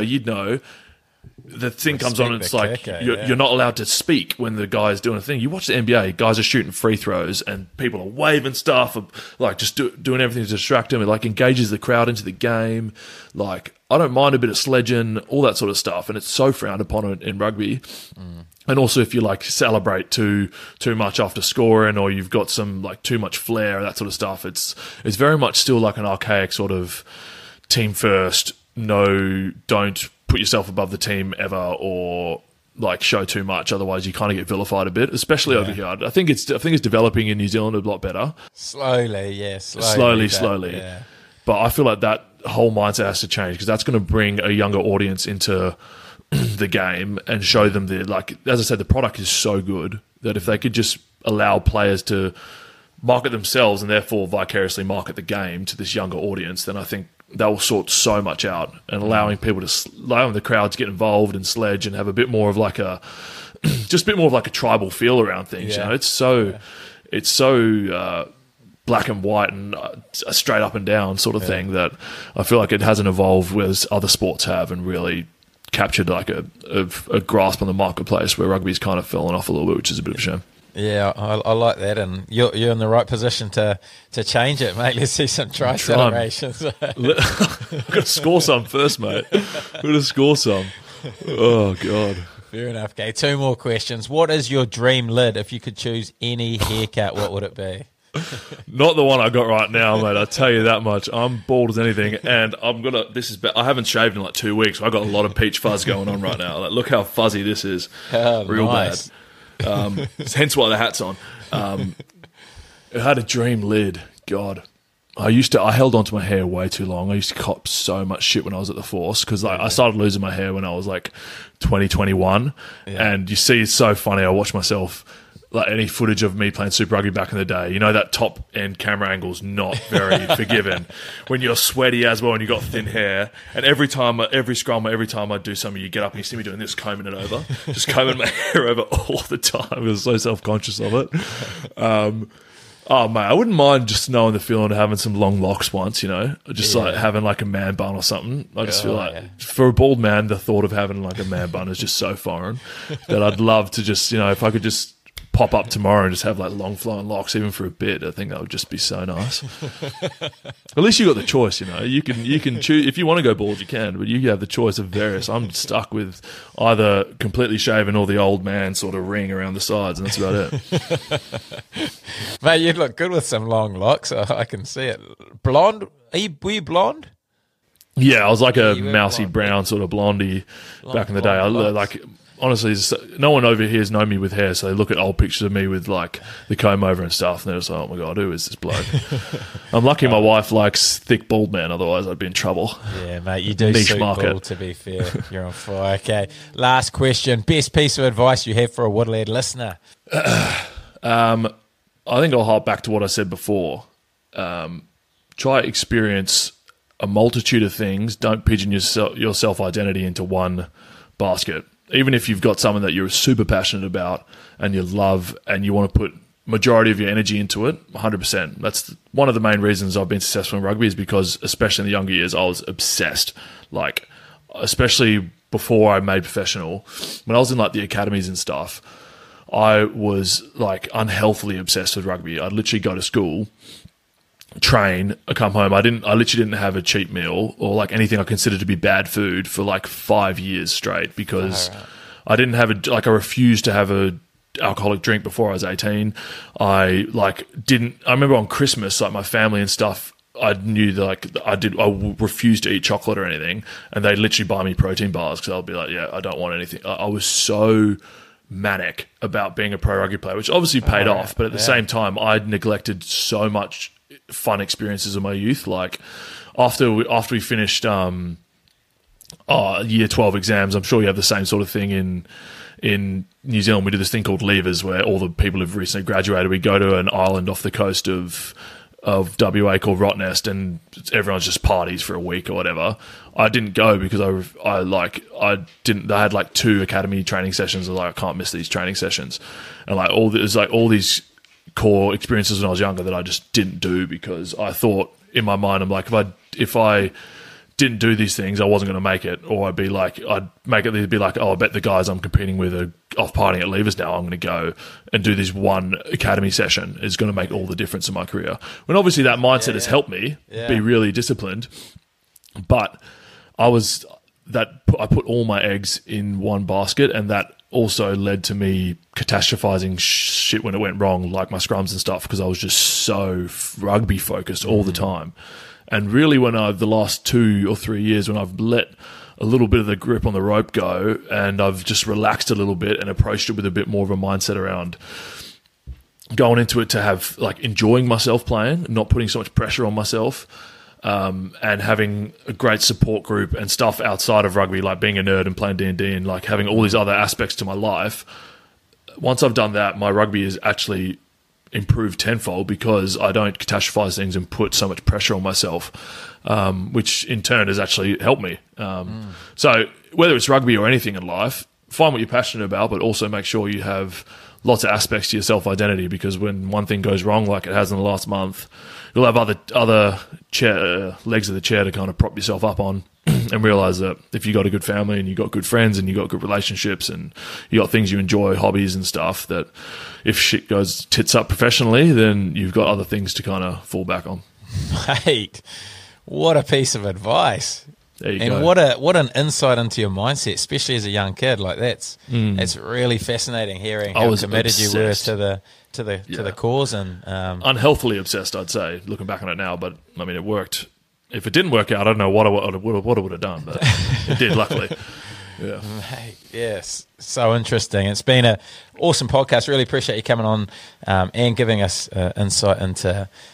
the thing comes on and it's like you're not allowed to speak when the guy's doing a thing. You watch the NBA, guys are shooting free throws and people are waving stuff, like just doing everything to distract them. It like engages the crowd into the game. Like, I don't mind a bit of sledging, all that sort of stuff, and it's so frowned upon in rugby. And also, if you like celebrate too much after scoring, or you've got some like too much flair, that sort of stuff, it's very much still like an archaic sort of team first. No, don't put yourself above the team ever, or like show too much. Otherwise, you kind of get vilified a bit, especially over here. I think it's developing in New Zealand a lot better. Slowly. Yeah. But I feel like that whole mindset has to change, because that's going to bring a younger audience into the game and show them that, like, as I said, the product is so good that if they could just allow players to market themselves and therefore vicariously market the game to this younger audience, then I think that will sort so much out, and allowing the crowd to get involved and sledge and have a bit more of like a tribal feel around things. Yeah. It's so black and white and a straight up and down sort of thing that I feel like it hasn't evolved as other sports have and really captured like a grasp on the marketplace, where rugby's kind of fallen off a little bit, which is a bit of a shame. Yeah, I like that, and you're in the right position to change it, mate. Let's see some try celebrations. I've got to score some first, mate. I've got to score some. Oh, God. Fair enough. Okay, 2 more questions. What is your dream lid? If you could choose any haircut, what would it be? Not the one I got right now, mate. I tell you that much. I'm bald as anything, and I haven't shaved in like 2 weeks, so I got a lot of peach fuzz going on right now. Like, look how fuzzy this is. Real nice. Bad. Hence why the hat's on. It had a dream lid. God, I held onto my hair way too long. I used to cop so much shit when I was at the Force because I started losing my hair when I was like 21. And you see, it's so funny. I watch myself, like any footage of me playing Super Rugby back in the day. You know, that top end camera angle's not very forgiving when you're sweaty as well and you got thin hair. And every scrum, every time I do something, you get up and you see me doing this, combing it over, just combing my hair over all the time. I was so self-conscious of it. Oh, mate, I wouldn't mind just knowing the feeling of having some long locks once, you know, just like having like a man bun or something. I just feel like for a bald man, the thought of having like a man bun is just so foreign that I'd love to just, you know, if I could just pop up tomorrow and just have like long flowing locks even for a bit, I think that would just be so nice. At least you got the choice, you know. You can choose if you want to go bald, you can, but you have the choice of various. I'm stuck with either completely shaven or the old man sort of ring around the sides, and that's about it. Mate, you'd look good with some long locks. I can see it. Blonde? Were you blonde? Yeah, I was like a mousy brown sort of blondie back in the day. I like. Honestly, no one over here has known me with hair, so they look at old pictures of me with like the comb over and stuff, and they're just like, "Oh my god, who is this bloke?" I'm lucky my wife likes thick bald man, otherwise I'd be in trouble. Yeah, mate, you do suit bald, to be fair. You're on fire. Okay, last question. Best piece of advice you have for a Woodlad listener? I think I'll hop back to what I said before. Try experience a multitude of things. Don't pigeon your self-identity into one basket. Even if you've got something that you're super passionate about and you love and you want to put majority of your energy into it, 100%. That's one of the main reasons I've been successful in rugby is because, especially in the younger years, I was obsessed. Like, especially before I made professional, when I was in like the academies and stuff, I was like unhealthily obsessed with rugby. I'd literally go to school, train, I come home. I literally didn't have a cheat meal or like anything I considered to be bad food for like 5 years straight because I didn't have I refused to have a alcoholic drink before I was 18. I remember on Christmas, like my family and stuff, I knew that I refused to eat chocolate or anything, and they'd literally buy me protein bars because I'll be like, yeah, I don't want anything. I was so manic about being a pro rugby player, which obviously paid off, but at the same time, I'd neglected so much fun experiences of my youth. Like after we finished year 12 exams, I'm sure you have the same sort of thing in New Zealand. We do this thing called Levers where all the people who've recently graduated, we go to an island off the coast of WA called Rottnest, and everyone's just parties for a week or whatever. I didn't go because they had like 2 academy training sessions. I was like, I can't miss these training sessions, and like all these core experiences when I was younger that I just didn't do because I thought in my mind, I'm like, if I didn't do these things, I wasn't going to make it, or I'd make it. They'd be like, oh, I bet the guys I'm competing with are off partying at Levers now. I'm going to go and do this one academy session. It's going to make all the difference in my career. When obviously that mindset has helped me be really disciplined, but I put all my eggs in one basket, and that also led to me catastrophizing shit when it went wrong, like my scrums and stuff, because I was just so rugby focused all the time. And really, when the last 2 or 3 years, when I've let a little bit of the grip on the rope go and I've just relaxed a little bit and approached it with a bit more of a mindset around going into it to have like enjoying myself playing, not putting so much pressure on myself, and having a great support group and stuff outside of rugby, like being a nerd and playing D&D and like having all these other aspects to my life. Once I've done that, my rugby is actually improved tenfold because I don't catastrophize things and put so much pressure on myself, which in turn has actually helped me. So whether it's rugby or anything in life, find what you're passionate about, but also make sure you have lots of aspects to your self-identity, because when one thing goes wrong, like it has in the last month, you'll have other legs of the chair to kind of prop yourself up on and realize that if you got a good family and you got good friends and you got good relationships and you got things you enjoy, hobbies and stuff, that if shit goes tits up professionally, then you've got other things to kind of fall back on. Mate, what a piece of advice. There you go. What an insight into your mindset, especially as a young kid. Like that's really fascinating hearing how committed you were to the cause, and unhealthily obsessed, I'd say, looking back on it now. But I mean, it worked. If it didn't work out, I don't know what I would have done, but it did, luckily. Yeah. Mate, yes, so interesting. It's been an awesome podcast. Really appreciate you coming on and giving us insight into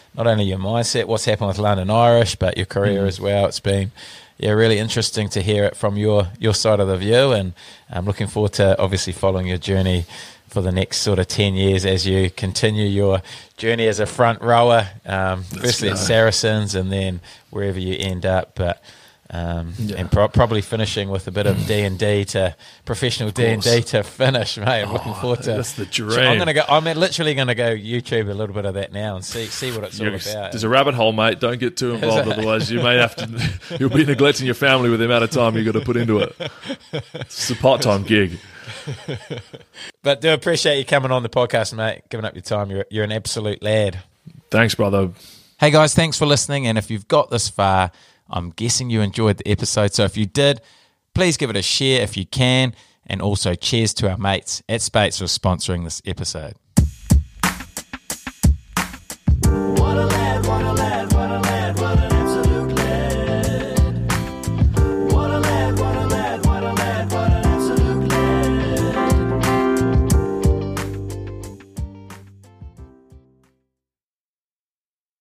not only your mindset, what's happened with London Irish, but your career as well. It's been really interesting to hear it from your side of the view, and I'm looking forward to obviously following your journey for the next sort of 10 years as you continue your journey as a front rower, firstly at Saracens and then wherever you end up, but and probably finishing with a bit of D&D to professional D&D to finish, mate. I'm looking forward to. That's the dream. I'm literally going to go YouTube a little bit of that now and see what it's all about. There's a rabbit hole, mate. Don't get too involved, otherwise you may have to. You'll be neglecting your family with the amount of time you've got to put into it. It's a part-time gig. But do appreciate you coming on the podcast, mate. Giving up your time. You're an absolute lad. Thanks, brother. Hey guys, thanks for listening. And if you've got this far, I'm guessing you enjoyed the episode. So if you did, please give it a share if you can. And also cheers to our mates at Spates for sponsoring this episode.